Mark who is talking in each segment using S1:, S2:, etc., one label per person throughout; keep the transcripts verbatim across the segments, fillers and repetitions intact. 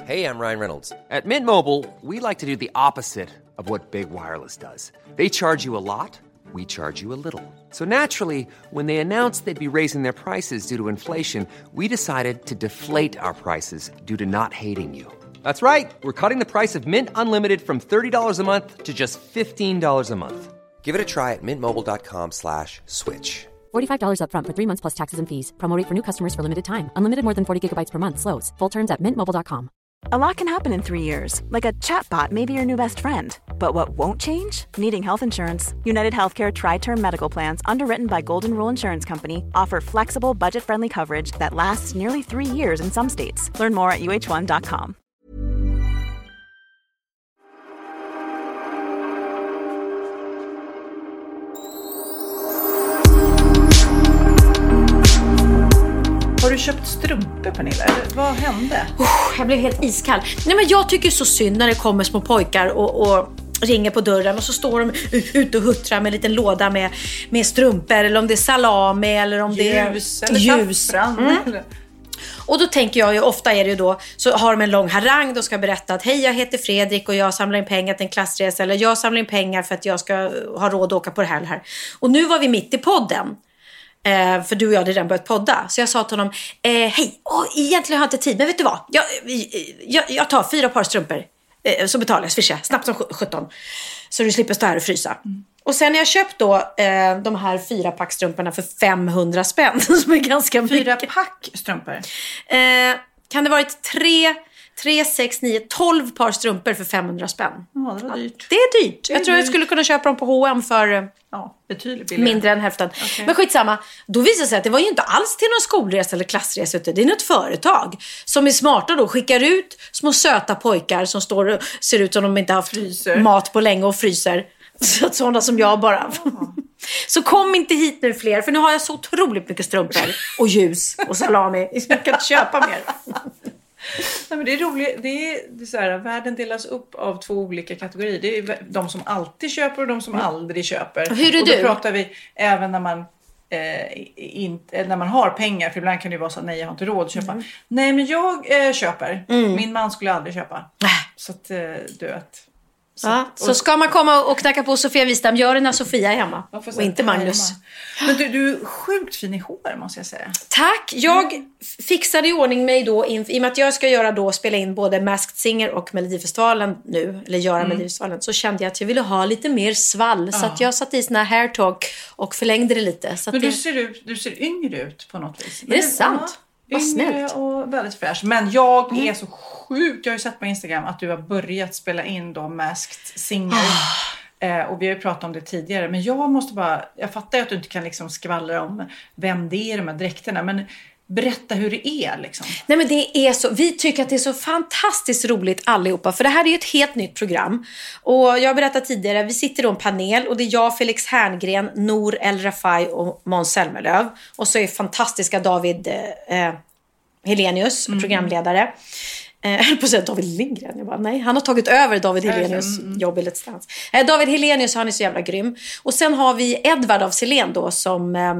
S1: Hey, I'm Ryan Reynolds. At Mint Mobile, we like to do the opposite of what Big Wireless does. They charge you a lot, we charge you a little. So naturally, when they announced they'd be raising their prices due to inflation, we decided to deflate our prices due to not hating you. That's right. We're cutting the price of Mint Unlimited from thirty dollars a month to just fifteen dollars a month. Give it a try at mintmobile.com slash switch.
S2: forty-five dollars up front for three months plus taxes and fees. Promo rate for new customers for limited time. Unlimited more than forty gigabytes per month slows. Full terms at mint mobile dot com.
S3: A lot can happen in three years, like a chatbot may be your new best friend. But what won't change? Needing health insurance. United Healthcare Tri-Term Medical Plans, underwritten by Golden Rule Insurance Company, offer flexible, budget-friendly coverage that lasts nearly three years in some states. Learn more at u h one dot com.
S4: Har du köpt strumpor, Pernilla? Vad hände?
S5: Oh, jag blev helt iskall. Nej, men jag tycker så synd när det kommer små pojkar och, och ringer på dörren och så står de ute och huttrar med en liten låda med, med strumpor, eller om det är salami eller om
S4: ljus,
S5: det är
S4: eller
S5: ljus.
S4: Saffran,
S5: mm.
S4: eller?
S5: Och då tänker jag ju, ofta är det ju då, så har de en lång harang, de ska berätta att hej, jag heter Fredrik och jag samlar in pengar till en klassresa, eller jag samlar in pengar för att jag ska ha råd att åka på det här, det här. Och nu var vi mitt i podden. Eh, för du och jag hade redan börjat podda. Så jag sa till honom, eh, hej, oh, egentligen har jag inte tid, men vet du vad? Jag, jag, jag tar fyra par strumpor, eh, så betalar jag, swisha, snabbt som sjutton. Så du slipper stå här och frysa. Mm. Och sen har jag köpt då eh, de här fyra packstrumporna för femhundra spänn. Som är ganska mycket.
S4: Fyra pack strumpor?
S5: Eh, kan det varit tre... tre, sex, nio, tolv par strumpor för femhundra spänn.
S4: Ja, det var dyrt.
S5: Det är dyrt.
S4: Det är
S5: jag tror
S4: dyrt.
S5: jag skulle kunna köpa dem på H och M för
S4: ja, betydligt billigare.
S5: Mindre än hälften.
S4: Okay.
S5: Men skitsamma. Då visade det sig att det var ju inte alls till någon skolresa eller klassresa. Det är något företag som är smarta då. Skickar ut små söta pojkar som står och ser ut som de inte har haft fryser. mat på länge och fryser. Så att sådana som jag bara... Ja. Så kom inte hit nu fler. För nu har jag så otroligt mycket strumpor och ljus och salami. Jag kan inte köpa mer.
S4: Nej, men det är roligt. Det är, det är så här, världen delas upp av två olika kategorier. Det är de som alltid köper och de som mm. aldrig köper.
S5: Och hur är
S4: och då
S5: du?
S4: pratar vi även när man eh, inte, när man har pengar. För ibland kan det ju vara så, nej jag har inte råd att köpa. Mm. Nej, men jag eh, köper. Mm. Min man skulle aldrig köpa. Äh. Så att eh, du vet.
S5: Så, ja, och, så ska man komma och knacka på Sofia Wistam, gör det när Sofia är hemma och inte Magnus.
S4: Hemma. Men du, du är sjukt fin i hår, måste jag säga.
S5: Tack, jag mm. fixade i ordning mig då in, i och med att jag ska göra då, spela in både Masked Singer och Melodifestivalen nu, eller göra mm. Melodifestivalen, så kände jag att jag ville ha lite mer svall, ja. Så att jag satte i såna här hair talk och förlängde det lite. Så att
S4: men du,
S5: det...
S4: ser ut, du ser yngre ut på något vis.
S5: Är det, det sant? Ja. Vad snällt.
S4: Och väldigt fräsch. Men jag mm. är så sjukt. Jag har ju sett på Instagram att du har börjat spela in då Masked Singer. Oh. Eh, och vi har ju pratat om det tidigare. Men jag måste bara... Jag fattar ju att du inte kan liksom skvallra om vem det är, de här dräkterna. Men berätta hur det är liksom.
S5: Nej, men det är så... Vi tycker att det är så fantastiskt roligt allihopa. För det här är ju ett helt nytt program. Och jag har berättat tidigare. Vi sitter då i en panel. Och det är jag, Felix Herngren, Nour El Rafai och Måns Zelmerlöw. Och så är fantastiska David eh, Helenius, mm. programledare. Jag höll på att säga David Lindgren. Jag bara, nej, han har tagit över David Helenius mm. jobb i Let's Dance. Eh, David Helenius, han är så jävla grym. Och sen har vi Edvard af Sillén då som... Eh,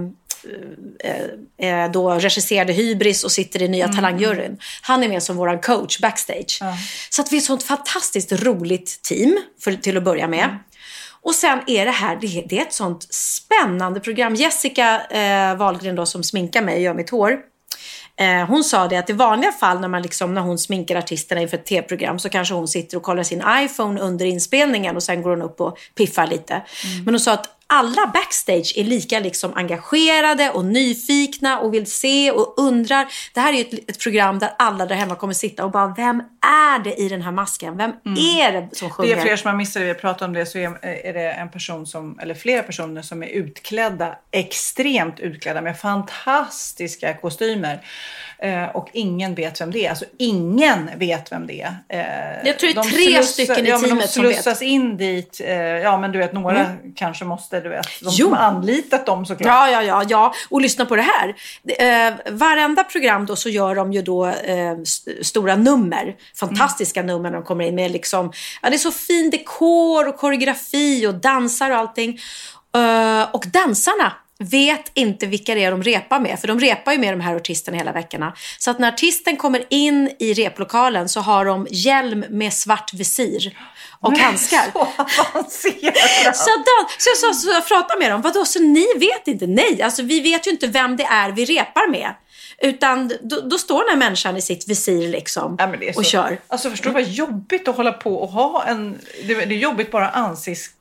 S5: Eh, då regisserade Hybris och sitter i nya mm. talangjuryn. Han är med som våran coach backstage. Mm. Så att vi är ett sånt fantastiskt roligt team för, till att börja med. Mm. Och sen är det här, det, det är ett sånt spännande program. Jessica eh, Wahlgren då, som sminkar mig och gör mitt hår. Eh, hon sa det att i vanliga fall när, man liksom, när hon sminkar artisterna inför ett tv-program så kanske hon sitter och kollar sin iPhone under inspelningen och sen går hon upp och piffar lite. Mm. Men hon sa att alla backstage är lika liksom engagerade och nyfikna och vill se och undrar. Det här är ju ett, ett program där alla där hemma kommer sitta och bara, vem är det i den här masken? Vem mm. är det som sjunger?
S4: Det är fler som har missat det. Vi har pratat om det, så är, är det en person som, eller flera personer som är utklädda, extremt utklädda med fantastiska kostymer. Eh, och ingen vet vem det är. Alltså ingen vet vem det är. Eh,
S5: Jag tror det är
S4: de
S5: tre
S4: slussar,
S5: stycken i
S4: ja,
S5: teamet som vet.
S4: De slussas in dit. Eh, ja, men du vet, några mm. kanske måste, du vet. De
S5: jo.
S4: som har anlitat dem såklart.
S5: Ja, ja, ja, ja. Och lyssna på det här. Eh, varenda program då så gör de ju då eh, st- stora nummer. Fantastiska mm. nummer när de kommer in med liksom, ja, det är så fin dekor och koreografi och dansar och allting. Uh, och dansarna vet inte vilka det är de repar med. För de repar ju med de här artisterna hela veckorna. Så att när artisten kommer in i replokalen så har de hjälm med svart visir och handskar.
S4: Så avancerat.
S5: Så, då, så jag sa, så jag pratade med dem. Vadå, så ni vet inte? Nej, alltså vi vet ju inte vem det är vi repar med. Utan då, då står den här människan i sitt visir liksom
S4: ja, men det är så,
S5: och kör.
S4: Alltså förstår du vad jobbigt att hålla på och ha en... Det, det är jobbigt bara ansiktsmask.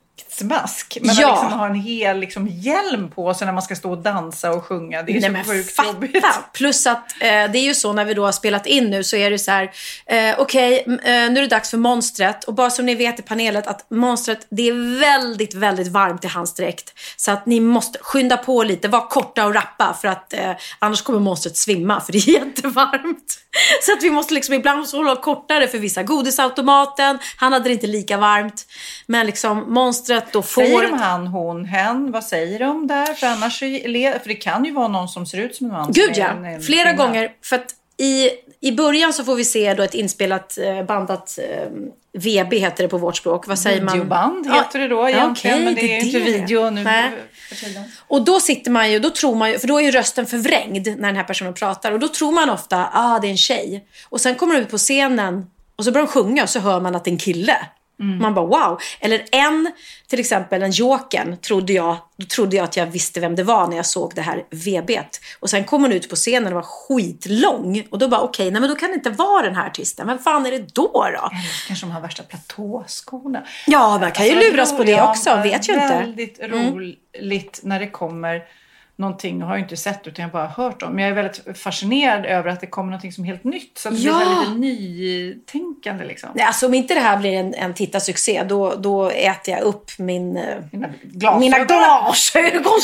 S4: Men
S5: ja.
S4: att liksom ha en hel liksom, hjälm på sig när man ska stå och dansa och sjunga. Det är
S5: Nej,
S4: så sjukt
S5: fatta.
S4: jobbigt.
S5: Plus att eh, det är ju så när vi då har spelat in nu så är det så här. Eh, Okej, okay, eh, nu är det dags för monstret. Och bara som ni vet i panelet att monstret, det är väldigt, väldigt varmt i hans dräkt. Så att ni måste skynda på lite, vara korta och rappa. För att eh, annars kommer monstret svimma för det är jättevarmt. Så att vi måste liksom ibland hålla kortare för vissa. Godisautomaten, han hade det inte lika varmt. Men liksom monstret då får...
S4: Säger de han, hon, hen? Vad säger de där? För annars för det kan ju vara någon som ser ut som en man.
S5: Gud ja,
S4: en, en
S5: flera
S4: kvinna.
S5: gånger. För att i, i början så får vi se då ett inspelat bandat eh, V B heter det på vårt språk. Vad säger man?
S4: Videoband heter det då egentligen.
S5: Okay,
S4: men det, det är ju inte video nu.
S5: Nej. Och då sitter man ju, då tror man ju, för då är ju rösten förvrängd när den här personen pratar. Och då tror man ofta, ah det är en tjej. Och sen kommer de ut på scenen och så börjar de sjunga och så hör man att det är en kille. Mm. Man bara wow. Eller en, till exempel en Jokern trodde jag, då trodde jag att jag visste vem det var när jag såg det här V B:t. Och sen kom hon ut på scenen och var skitlång. Och då bara okej, okay, nej men då kan det inte vara den här artisten. Vem fan är det då då?
S4: Eller kanske de har värsta platåskorna.
S5: Ja, man kan ju alltså, luras på det också,
S4: ja,
S5: vet ju inte.
S4: Väldigt roligt mm. när det kommer någonting, jag har ju inte sett utan jag har bara hört om. Men jag är väldigt fascinerad över att det kommer någonting som är helt nytt. Så att det
S5: ja.
S4: blir lite nytänkande liksom.
S5: Nej, alltså om inte det här blir en, en tittarsuccé, då, då äter jag upp min,
S4: mina glasögon.
S5: Mina glasögon.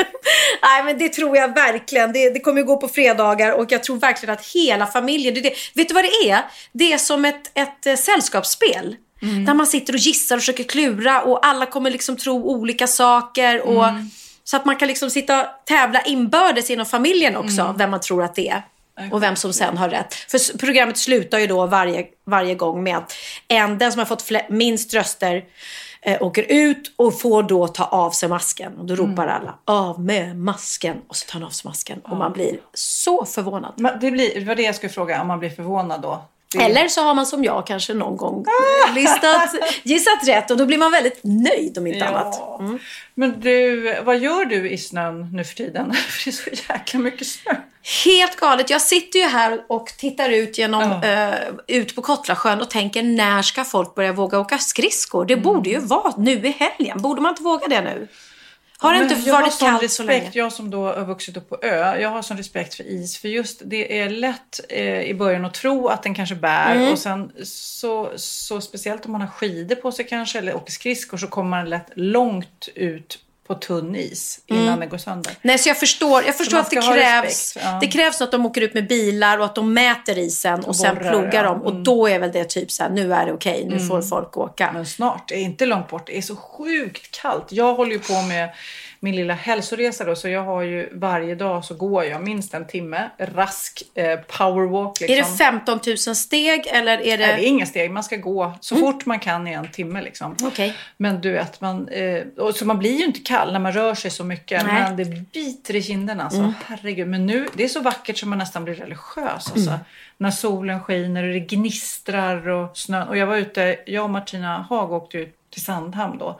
S5: Nej, men det tror jag verkligen. Det, det kommer gå på fredagar och jag tror verkligen att hela familjen, det, det, vet du vad det är? Det är som ett, ett, ett sällskapsspel. Mm. Där man sitter och gissar och försöker klura och alla kommer liksom tro olika saker och mm. så att man kan liksom sitta och tävla inbördes inom familjen också, mm. vem man tror att det är. Och vem som sen har rätt. För programmet slutar ju då varje, varje gång med att en, den som har fått fl- minst röster eh, åker ut och får då ta av sig masken. Och då ropar mm. alla, av med masken. Och så tar han av sig masken. Och man blir så förvånad.
S4: Men det, blir, det var det jag skulle fråga, om man blir förvånad då. Det...
S5: Eller så har man som jag kanske någon gång listat, gissat rätt. Och då blir man väldigt nöjd om inte
S4: ja.
S5: annat. Mm.
S4: Men du, vad gör du i snön nu för tiden? För det är så jäkla mycket snö.
S5: Helt galet. Jag sitter ju här och tittar ut genom
S4: oh.
S5: uh, ut på Kottlasjön och tänker, när ska folk börja våga åka skridskor? Det mm. borde ju vara nu i helgen. Borde man inte våga det nu? Har det
S4: ja,
S5: inte varit kallt respekt, så länge?
S4: Jag som då har vuxit upp på ö, jag har sån respekt för is. För just det är lätt eh, i början att tro att den kanske bär. Mm. Och sen så, så speciellt om man har skidor på sig kanske eller åker skridskor, så kommer man lätt långt ut på tunn is innan mm. det går sönder.
S5: Nej, så jag förstår, jag förstår att det krävs ja. det krävs att de åker ut med bilar och att de mäter isen och, och sen borrar, plogar dem. Ja. Mm. Och då är väl det typ så här, nu är det okej, nu mm. får folk åka.
S4: Men snart, det är inte långt bort. Det är så sjukt kallt. Jag håller ju på med min lilla hälsoresa då, så jag har ju varje dag så går jag minst en timme rask eh, powerwalk liksom.
S5: Är det femton tusen steg eller är det...
S4: Nej, det är inga steg, man ska gå så mm. fort man kan i en timme liksom.
S5: Okay.
S4: Men du vet, man, eh, och så man blir ju inte kall när man rör sig så mycket. Nej. Men det biter i kinderna alltså. Mm. Herregud, men nu, det är så vackert som man nästan blir religiös alltså. Mm. När solen skiner och det gnistrar och snön. Och jag var ute, jag och Martina Haag åkte ut till Sandhamn då.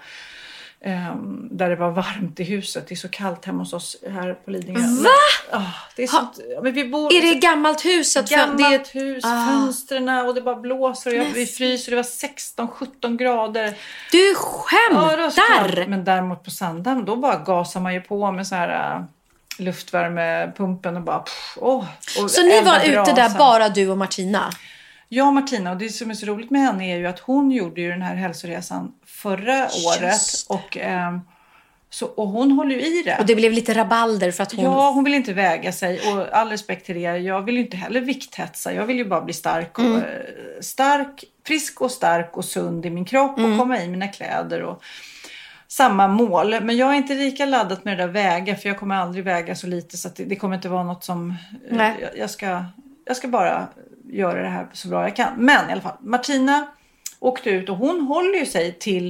S4: Um, där det var varmt i huset. Det är så kallt hemma hos oss här på Lidingö.
S5: Va?
S4: Oh, det är, sånt, ha, men vi bor,
S5: är det gammalt huset?
S4: Gammalt
S5: det är ett
S4: hus, ah. fönsterna och det bara blåser och jag, vi fryser. Det var sexton sjutton grader.
S5: Du skämtar!
S4: Ja, men däremot på Sandhamn, då bara gasar man ju på med så här... Uh, luftvärmepumpen och bara... Pff, oh, och
S5: så ni var ute där bara du och Martina?
S4: Ja, Martina. Och det som är så roligt med henne är ju att hon gjorde ju den här hälsoresan förra Just. året. Och, eh, så, och hon håller ju i det.
S5: Och det blev lite rabalder för att hon...
S4: Ja, hon vill inte väga sig. Och all respekt till det. Jag vill ju inte heller vikthetsa. Jag vill ju bara bli stark. Och, mm. stark, frisk och stark och sund i min kropp. Mm. Och komma i mina kläder och... Samma mål, men jag är inte lika laddat med det där väga, för jag kommer aldrig väga så lite så att det, det kommer inte vara något som eh, jag, jag ska jag ska bara göra det här så bra jag kan. Men i alla fall, Martina åkte ut och hon håller ju sig till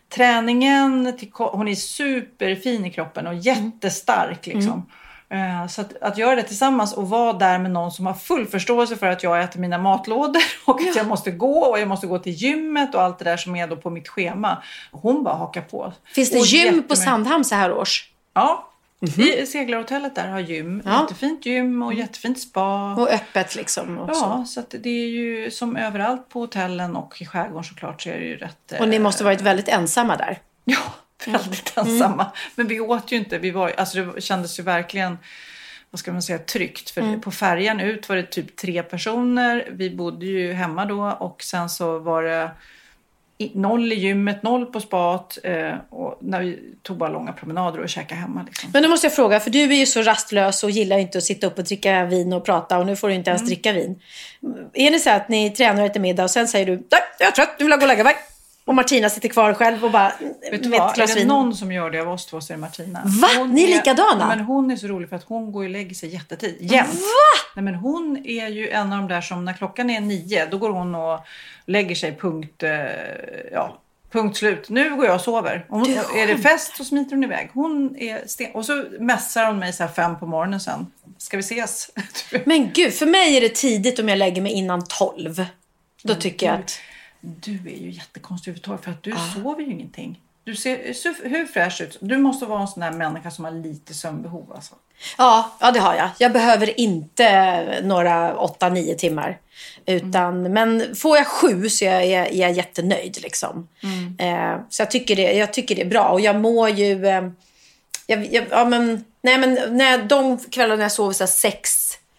S4: träningen, till, hon är superfin i kroppen och jättestark liksom. Mm. Så att, att göra det tillsammans och vara där med någon som har full förståelse för att jag äter mina matlådor och ja. att jag måste gå och jag måste gå till gymmet och allt det där som är då på mitt schema. Hon bara hakar på.
S5: Finns det
S4: och
S5: gym
S4: jättemycket.
S5: på Sandhamn så här års?
S4: Ja. Mm-hmm. I seglarhotellet där har gym. Ja. Jättefint gym och jättefint spa.
S5: Och öppet liksom. Och
S4: ja,
S5: så.
S4: så att det är ju som överallt på hotellen och i skärgården såklart så är det ju rätt...
S5: Och ni måste varit väldigt ensamma där.
S4: Ja, väldigt mm. ensamma. Men vi åt ju inte. Vi var, alltså det kändes ju verkligen, vad ska man säga, tryggt. För mm. på färjan ut var det typ tre personer. Vi bodde ju hemma då och sen så var det... Noll i gymmet, noll på spat eh, och när vi tog bara långa promenader och käka hemma. Liksom.
S5: Men då måste jag fråga, för du är ju så rastlös och gillar inte att sitta upp och dricka vin och prata och nu får du inte ens mm. dricka vin. Är det så att ni tränar efter middag och sen säger du, nej, jag är trött, nu vill jag gå och lägga mig. Och Martina sitter kvar själv och bara
S4: vet du vad, är det vin. Någon som gör det av oss två så är det Martina.
S5: Va? Hon ni är likadana?
S4: Men hon är så rolig för att hon går och lägger sig jättetid. Jämt. Va? Nej, men hon är ju en av de där som när klockan är nio då går hon och lägger sig punkt, eh, ja, punkt slut. Nu går jag och sover. Hon, är det fest så smiter hon iväg. Hon är sten- och så mässar hon mig så här fem på morgonen sen. Ska vi ses?
S5: Men gud, för mig är det tidigt om jag lägger mig innan tolv. Då
S4: men
S5: tycker
S4: du,
S5: jag att...
S4: Du är ju jättekonstig överhuvudtaget för att du ah. sover ju ingenting. Du ser så, hur fräsch ut. Du måste vara en sån här människa som har lite sömnbehov alltså.
S5: Ja, ja, det har jag. Jag behöver inte några åtta, nio timmar. Utan, mm. Men får jag sju så är jag, är jag jättenöjd. Liksom. Mm. Eh, så jag tycker, det, jag tycker det är bra. Och jag mår ju... Eh, jag, jag, ja, men, nej, men när de kvällarna när jag sover så här sex,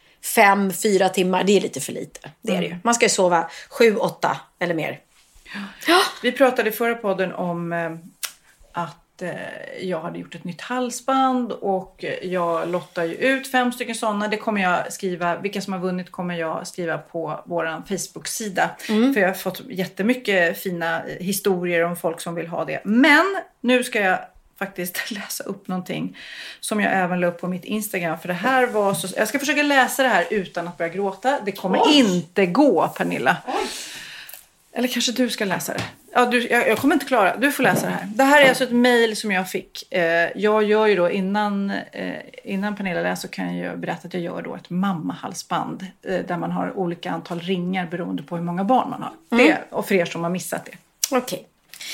S5: fem, fyra timmar, det är lite för lite. Det är mm. det ju. Man ska ju sova sju, åtta eller mer.
S4: Ja. Vi pratade i förra podden om eh, att eh, jag hade gjort ett nytt halsband och jag lottar ju ut fem stycken sådana. Det kommer jag skriva, vilka som har vunnit kommer jag skriva på vår Facebook-sida. Mm. För jag har fått jättemycket fina historier om folk som vill ha det. Men nu ska jag faktiskt läsa upp någonting som jag även la upp på mitt Instagram. För det här var så... Jag ska försöka läsa det här utan att börja gråta. Det kommer Oj. inte gå, Pernilla. Oj. Eller kanske du ska läsa det. Ja, du, jag, jag kommer inte klara. Du får läsa det här. Det här är alltså ett mejl som jag fick. Eh, jag gör ju då innan, eh, innan Pernilla läser så kan jag berätta att jag gör då ett mammahalsband. Eh, där man har olika antal ringar beroende på hur många barn man har. Mm. Det, och för er som har missat det.
S5: Okej. Okay.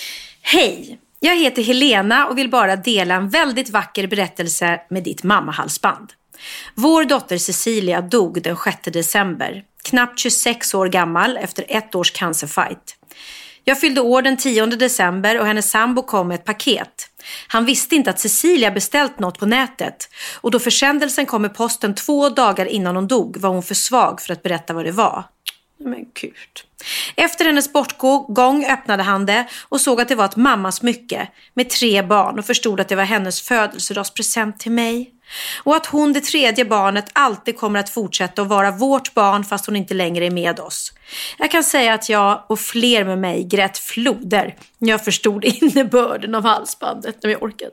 S5: Hej! Jag heter Helena och vill bara dela en väldigt vacker berättelse med ditt mammahalsband. Vår dotter Cecilia dog den sjätte december. Knappt tjugosex år gammal efter ett års cancerfight. Jag fyllde år den tionde december och hennes sambo kom med ett paket. Han visste inte att Cecilia beställt något på nätet. Och då försändelsen kom i posten två dagar innan hon dog var hon för svag för att berätta vad det var. Men gud. Efter hennes bortgång öppnade han det och såg att det var ett mammasmycke med tre barn och förstod att det var hennes födelsedagspresent till mig. Och att hon, det tredje barnet, alltid kommer att fortsätta att vara vårt barn fast hon inte längre är med oss. Jag kan säga att jag och fler med mig grät floder när jag förstod innebörden av halsbandet när jag orkade.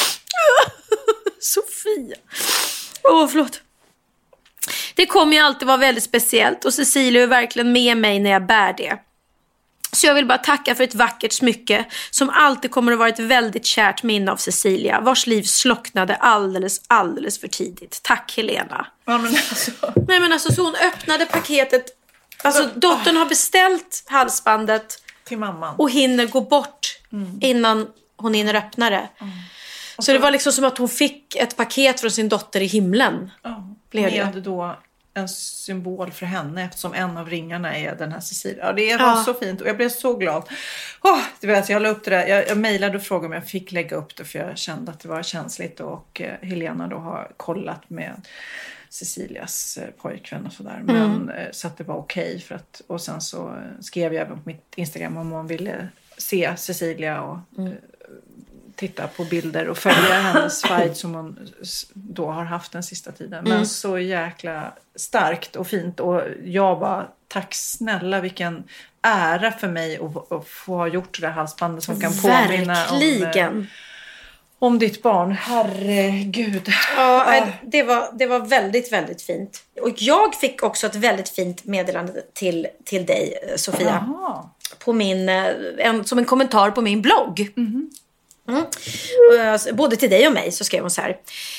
S5: Sofia. Åh, oh, förlåt. Det kommer ju alltid vara väldigt speciellt och Cecilia är verkligen med mig när jag bär det. Så jag vill bara tacka för ett vackert smycke som alltid kommer att vara ett väldigt kärt minne av Cecilia, vars liv slocknade alldeles, alldeles för tidigt. Tack Helena.
S4: Ja, men alltså.
S5: Nej men alltså så hon öppnade paketet, alltså så, dottern har beställt halsbandet
S4: till mamman
S5: och hinner gå bort mm. innan hon hinner öppna det. Mm. Så, så det var liksom som att hon fick ett paket från sin dotter i himlen.
S4: Ja, med det då en symbol för henne eftersom en av ringarna är den här Cecilia. Ja, det var ja. så fint och jag blev så glad. Oh, det vet, jag la upp det där. Jag, jag mejlade och frågade om jag fick lägga upp det för jag kände att det var känsligt och eh, Helena då har kollat med Cecilias eh, pojkvän och sådär. Men mm. eh, så att det var okej okay för att och sen så eh, skrev jag även på mitt Instagram om hon ville se Cecilia och mm. eh, titta på bilder och följa hennes fight som hon då har haft den sista tiden. Men mm. så jäkla starkt och fint. Och jag bara, tack snälla, vilken ära för mig att, att få ha gjort det där halsbandet som kan påminna om, om ditt barn. Herregud.
S5: Ja, ja. Det, var, det var väldigt, väldigt fint. Och jag fick också ett väldigt fint meddelande till, till dig, Sofia.
S4: Aha.
S5: på min, en, som en kommentar på min blogg. Mm. Mm. Både till dig och mig så skrev hon så här: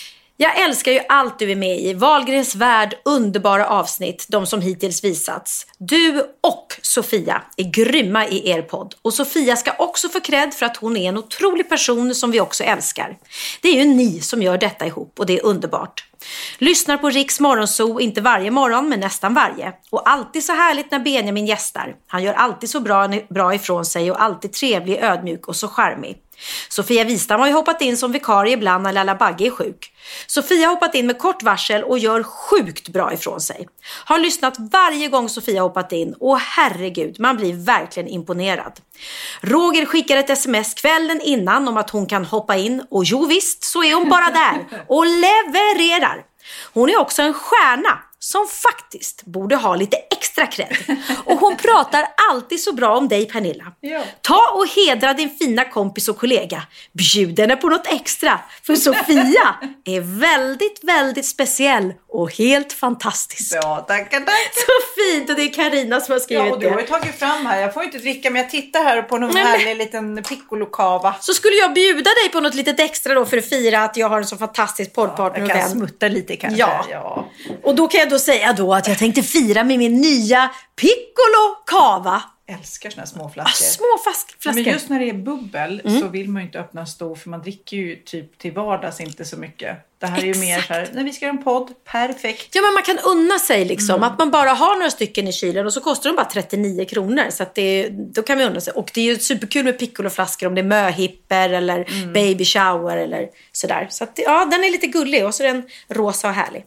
S5: jag älskar ju allt du är med i. Wahlgrens värld, underbara avsnitt, de som hittills visats. Du och Sofia är grymma i er podd. Och Sofia ska också få cred för att hon är en otrolig person som vi också älskar. Det är ju ni som gör detta ihop och det är underbart. Lyssnar på Riks morgonzoo, inte varje morgon men nästan varje. Och alltid så härligt när Benjamin gästar. Han gör alltid så bra, bra ifrån sig och alltid trevlig, ödmjuk och så charmig. Sofia Wistam har ju hoppat in som vikarie ibland när Lalla Bagge är sjuk. Sofia har hoppat in med kort varsel och gör sjukt bra ifrån sig. Har lyssnat varje gång Sofia hoppat in och herregud, man blir verkligen imponerad. Roger skickar ett sms kvällen innan om att hon kan hoppa in och jo visst så är hon bara där och levererar. Hon är också en stjärna som faktiskt borde ha lite extra cred. Och hon pratar alltid så bra om dig, Pernilla. Ja. Ta och hedra din fina kompis och kollega. Bjud henne på något extra. För Sofia är väldigt, väldigt speciell och helt fantastisk.
S4: Ja, tackar, tackar.
S5: Så fint, och det är Carina som har skrivit det.
S4: Ja, och du har ju tagit fram här. Jag får inte dricka, men jag tittar här på någon härlig liten piccolo-kava.
S5: Så skulle jag bjuda dig på något litet extra då för att fira att jag har en så fantastisk poddpartner.
S4: Ja, jag kan smutta lite kanske.
S5: Ja.
S4: ja.
S5: Och då kan jag då säga då att jag tänkte fira med min nya piccolo-cava.
S4: Älskar såna små flaskor.
S5: Ah, små flaskor.
S4: Men just när det är bubbel mm. så vill man ju inte öppna en stor, för man dricker ju typ till vardags inte så mycket. Det här är ju mer så här, när vi ska göra en podd, perfekt.
S5: Ja, men man kan unna sig liksom. Mm. Att man bara har några stycken i kylen och så kostar de bara trettionio kronor. Så att det, då kan vi unna sig. Och det är ju superkul med piccolo-flaskor om det är möhipper eller mm. baby shower eller sådär. Så att, ja, den är lite gullig och så är den rosa och härlig.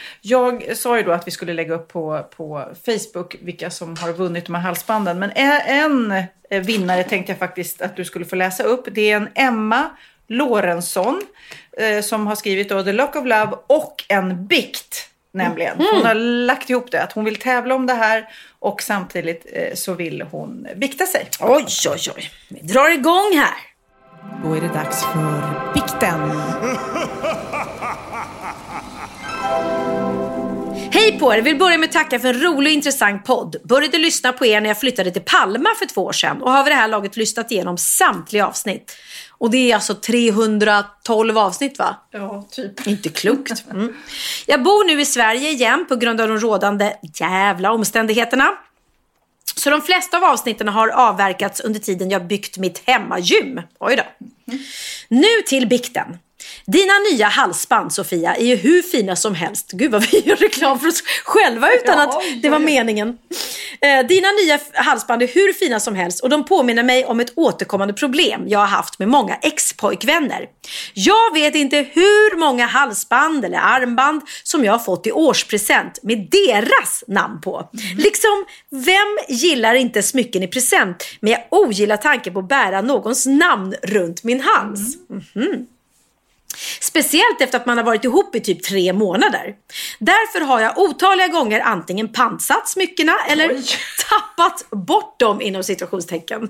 S4: Jag sa ju då att vi skulle lägga upp på, på Facebook vilka som har vunnit de här halsbanden. Men en vinnare tänkte jag faktiskt att du skulle få läsa upp. Det är en Emma Lorentzon eh, som har skrivit då The Lock of Love och en bikt nämligen. Mm. Hon har lagt ihop det, att hon vill tävla om det här och samtidigt eh, så vill hon bikta sig.
S5: Oj, oj, oj. Vi drar igång här.
S4: Då är det dags för bikten.
S5: Hej på er, jag vill börja med att tacka för en rolig och intressant podd. Började lyssna på er när jag flyttade till Palma för två år sedan och har vid det här laget lyssnat igenom samtliga avsnitt. Och det är alltså trehundratolv avsnitt, va?
S4: Ja, typ.
S5: Inte klokt. Mm. Jag bor nu i Sverige igen på grund av de rådande jävla omständigheterna. Så de flesta av avsnitten har avverkats under tiden jag byggt mitt hemmagym. Oj då. Mm. Nu till bikten. Dina nya halsband, Sofia, är ju hur fina som helst. Gud vad vi gör reklam för oss själva utan ja, att det var meningen. Eh, dina nya halsband är hur fina som helst och de påminner mig om ett återkommande problem jag har haft med många ex-pojkvänner. Jag vet inte hur många halsband eller armband som jag har fått i årspresent med deras namn på. Mm. Liksom, vem gillar inte smycken i present, men jag ogillar tanken på att bära någons namn runt min hals. Mm. Mm-hmm. Speciellt efter att man har varit ihop i typ tre månader. Därför har jag otaliga gånger antingen pantsatt smyckena eller Oj. tappat bort dem inom situationstecken.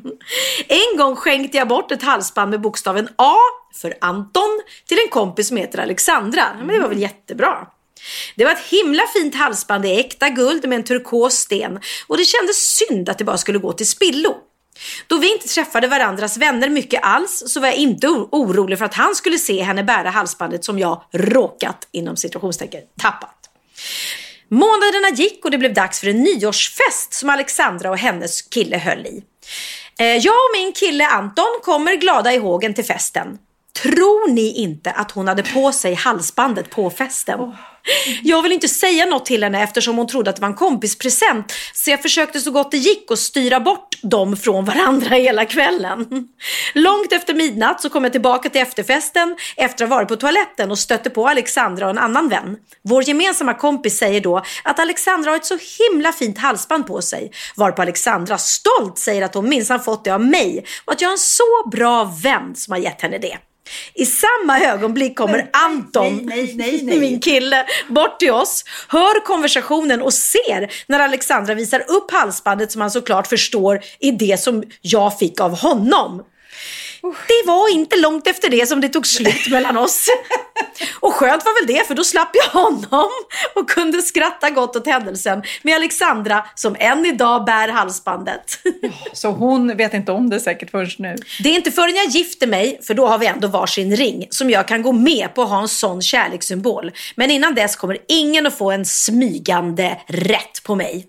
S5: En gång skänkte jag bort ett halsband med bokstaven A för Anton till en kompis som heter Alexandra. Men det var väl jättebra. Det var ett himla fint halsband i äkta guld med en turkos sten och det kändes synd att det bara skulle gå till spillo. Då vi inte träffade varandras vänner mycket alls så var jag inte orolig för att han skulle se henne bära halsbandet som jag råkat inom situationstecken tappat. Månaderna gick och det blev dags för en nyårsfest som Alexandra och hennes kille höll i. Jag och min kille Anton kommer glada i hågen till festen. Tror ni inte att hon hade på sig halsbandet på festen? Oh. Jag vill inte säga något till henne eftersom hon trodde att det var en kompispresent. Så jag försökte så gott det gick att styra bort dem från varandra hela kvällen. Långt efter midnatt så kom jag tillbaka till efterfesten efter att ha varit på toaletten och stötte på Alexandra och en annan vän. Vår gemensamma kompis säger då att Alexandra har ett så himla fint halsband på sig. Varpå Alexandra stolt säger att hon minsann fått det av mig och att jag är en så bra vän som har gett henne det. I samma ögonblick kommer nej, Anton,
S4: nej, nej, nej, nej.
S5: min kille, bort till oss, hör konversationen och ser när Alexandra visar upp halsbandet som han såklart förstår är det som jag fick av honom. Det var inte långt efter det som det tog slut mellan oss. Och skönt var väl det, för då slapp jag honom och kunde skratta gott åt händelsen med Alexandra som än idag bär halsbandet.
S4: Så hon vet inte om det säkert först nu.
S5: Det är inte förrän jag gifter mig, för då har vi ändå varsin ring, som jag kan gå med på att ha en sån kärlekssymbol. Men innan dess kommer ingen att få en smygande rätt på mig.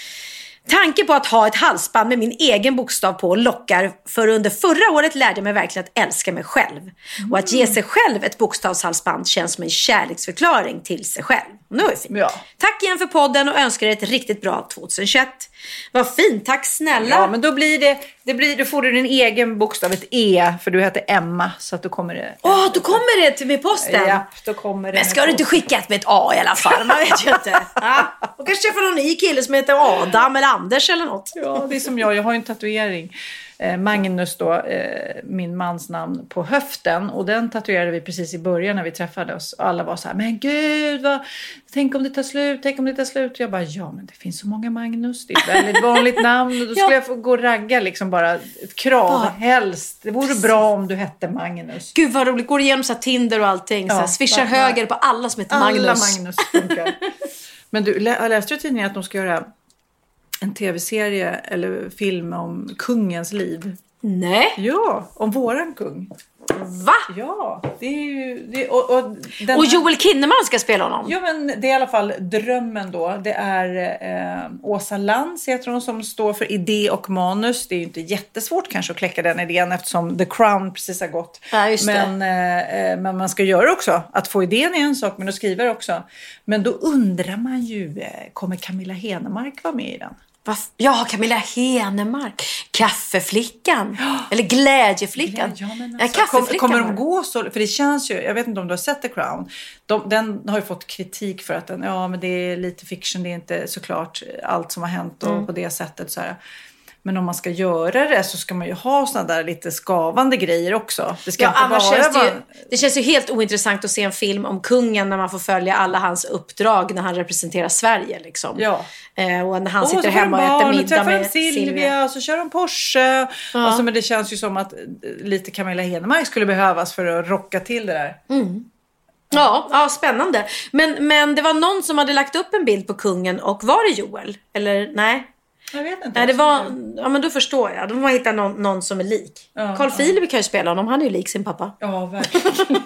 S5: Tanke på att ha ett halsband med min egen bokstav på lockar, för under förra året lärde jag mig verkligen att älska mig själv. Mm. Och att ge sig själv ett bokstavshalsband känns som en kärleksförklaring till sig själv. Nu är det fint.
S4: Ja.
S5: Tack igen för podden och önskar er ett riktigt bra tjugohundratjugoett. Vad fint, tack snälla.
S4: Ja, men då blir det, det blir, då får du din egen bokstav, ett E, för du heter Emma, så att då kommer det...
S5: Åh, oh, då kommer det till med posten.
S4: Ja, då kommer det.
S5: Men ska du inte skicka ett med ett A i alla fall? Man vet ju inte. Ja. Och kanske träffa någon ny kille som heter Adam eller Anders eller något.
S4: Ja, det är som jag. Jag har ju en tatuering. Eh, Magnus då, eh, min mans namn, på höften. Och den tatuerade vi precis i början när vi träffades. Och alla var så här, men gud, vad, tänk om det tar slut, tänk om det tar slut. Och jag bara, ja men det finns så många Magnus. Det är ett väldigt vanligt namn. Och då skulle ja. jag få gå och ragga liksom bara ett krav. Ja. Helst. Det vore bra om du hette Magnus.
S5: Gud vad roligt. Går igenom så här Tinder och allting. Ja, så här, swishar bara, höger på alla som heter
S4: alla
S5: Magnus.
S4: Alla Magnus funkar. Men du, lä- läste du tidningen att de ska göra en tv-serie eller film om kungens liv?
S5: Nej.
S4: Ja, om våran kung.
S5: Va?
S4: Ja, det är ju... Det, och, och, den
S5: och
S4: här,
S5: Joel Kinnaman ska spela honom?
S4: Ja, men det är i alla fall drömmen då. Det är eh, Åsa Lantz heter hon, som står för idé och manus. Det är ju inte jättesvårt kanske att kläcka den idén, eftersom The Crown precis har gått.
S5: Ja, just det.
S4: Men, eh, men man ska göra också. Att få idén är en sak, men att skriva är också. Men då undrar man ju, eh, kommer Camilla Henemark vara med i den?
S5: Ja, Camilla Henemark. Kaffeflickan. Ja. Eller glädjeflickan.
S4: Ja, men
S5: alltså, ja,
S4: kaffeflickan. Kommer de gå så? För det känns ju, jag vet inte om du har sett The Crown. De, den har ju fått kritik för att den, ja men det är lite fiction. Det är inte såklart allt som har hänt och mm. på det sättet så här. Men om man ska göra det så ska man ju ha såna där lite skavande grejer också. Det ska
S5: ja,
S4: inte
S5: annars
S4: bara
S5: känns det,
S4: vara...
S5: ju, det känns ju helt ointressant att se en film om kungen när man får följa alla hans uppdrag när han representerar Sverige liksom.
S4: Ja.
S5: Eh, och när han
S4: oh,
S5: sitter hemma och äter middag med
S4: Silvia, Silvia. Och så kör de Porsche. Ja. Alltså, men det känns ju som att lite Camilla Henemark skulle behövas för att rocka till det där.
S5: Mm. Ja, ja, spännande. Men, men det var någon som hade lagt upp en bild på kungen, och var det Joel? Eller nej?
S4: Jag vet inte.
S5: Nej, det var, ja, men då förstår jag. De har hittat någon, någon som är lik.
S4: Ja,
S5: Carl
S4: ja.
S5: Philip kan ju spela honom. Han är ju lik sin pappa.
S4: Ja, verkligen.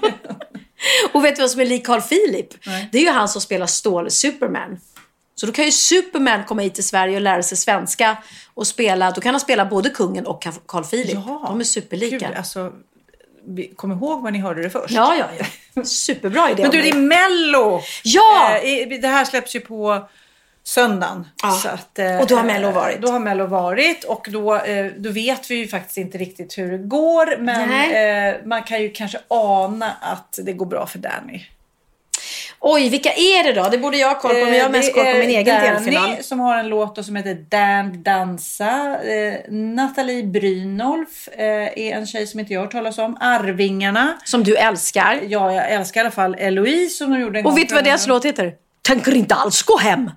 S5: Och vet du vad som är lik Carl Philip?
S4: Nej.
S5: Det är ju han som spelar Stål Superman. Så då kan ju Superman komma hit till Sverige och lära sig svenska och spela. Då kan han spela både kungen och Carl Philip.
S4: Ja,
S5: de är superlika.
S4: Gud, alltså, kom ihåg vad ni hörde det först.
S5: Ja, ja, ja. Superbra idé.
S4: Men du, det är Mello!
S5: Ja!
S4: Eh, det här släpps ju på söndagen.
S5: Ja.
S4: Så att, eh,
S5: och då har Mello varit.
S4: Då har Mello varit. Och då, eh, då vet vi ju faktiskt inte riktigt hur det går. Men eh, man kan ju kanske ana att det går bra för Danny.
S5: Oj, vilka är det då? Det borde jag ha koll på, men jag har mest koll på min egen delfinal.
S4: Danny som har en låt som heter Dan Dansa. Eh, Nathalie Brynolf eh, är en tjej som inte jag har hört talas om. Arvingarna.
S5: Som du älskar.
S4: Ja, jag älskar i alla fall Eloise som de gjorde en
S5: Och
S4: gång.
S5: vet du vad deras låt heter? Tänker inte alls gå hem.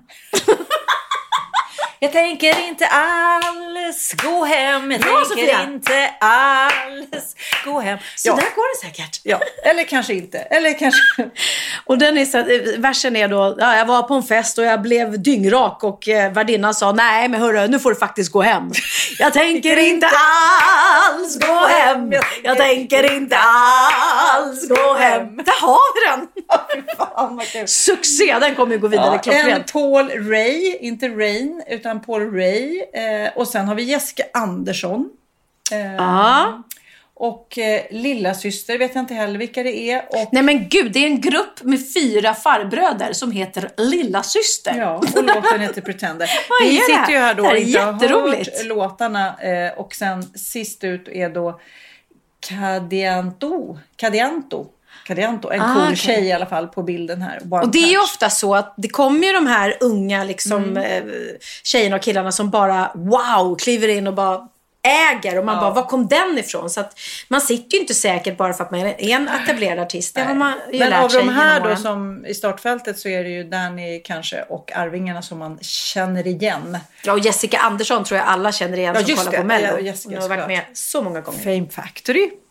S4: Jag tänker inte alls gå hem. Jag
S5: Bra,
S4: tänker
S5: Sofia.
S4: inte alls gå hem.
S5: Så
S4: Ja.
S5: där går det säkert.
S4: Ja, eller kanske inte. Eller kanske...
S5: Och den är så, versen är då, ja, jag var på en fest och jag blev dyngrak och eh, värdinnan sa, nej men hörru, nu får du faktiskt gå hem. Jag tänker inte alls gå hem. Jag tänker inte alls gå hem. Där har vi den.
S4: Fan, vad kul.
S5: Succé, den kommer ju gå vidare,
S4: Ja, en
S5: klockrent.
S4: Paul Ray, inte Rain utan Paul Ray. Eh, och sen har vi Jessica Andersson. Eh,
S5: Ja.
S4: Och eh, lilla syster vet jag inte heller vilka det är. Och,
S5: Nej men gud, det är en grupp med fyra farbröder som heter Lilla Syster.
S4: ja, och låten heter Pretender.
S5: Vad
S4: Vi
S5: är det?
S4: sitter ju här då
S5: Det här
S4: och
S5: är
S4: inte har
S5: jätteroligt.
S4: hört låtarna. Eh, och sen sist ut är då Cadianto. Cadianto. Cadianto, en
S5: Ah,
S4: cool
S5: okay.
S4: tjej i alla fall på bilden här. One
S5: Och det är ju
S4: touch.
S5: ofta så att det kommer ju de här unga liksom,
S4: Mm.
S5: eh, tjejerna och killarna som bara wow, kliver in och bara äger. Och man
S4: Ja.
S5: bara, var kom den ifrån? Så att man sitter ju inte säkert bara för att man är en etablerad artist. Det har man ju
S4: Men
S5: lärt
S4: av
S5: sig
S4: de här
S5: genom
S4: då
S5: åren.
S4: som i startfältet så är det ju Danny kanske och Arvingarna som man känner igen.
S5: Ja, och Jessica Andersson tror jag alla känner igen
S4: Ja,
S5: som
S4: just
S5: kollar
S4: det.
S5: på Mello.
S4: Ja, Jessica,
S5: Hon har varit
S4: såklart.
S5: med så många gånger.
S4: Fame Factory.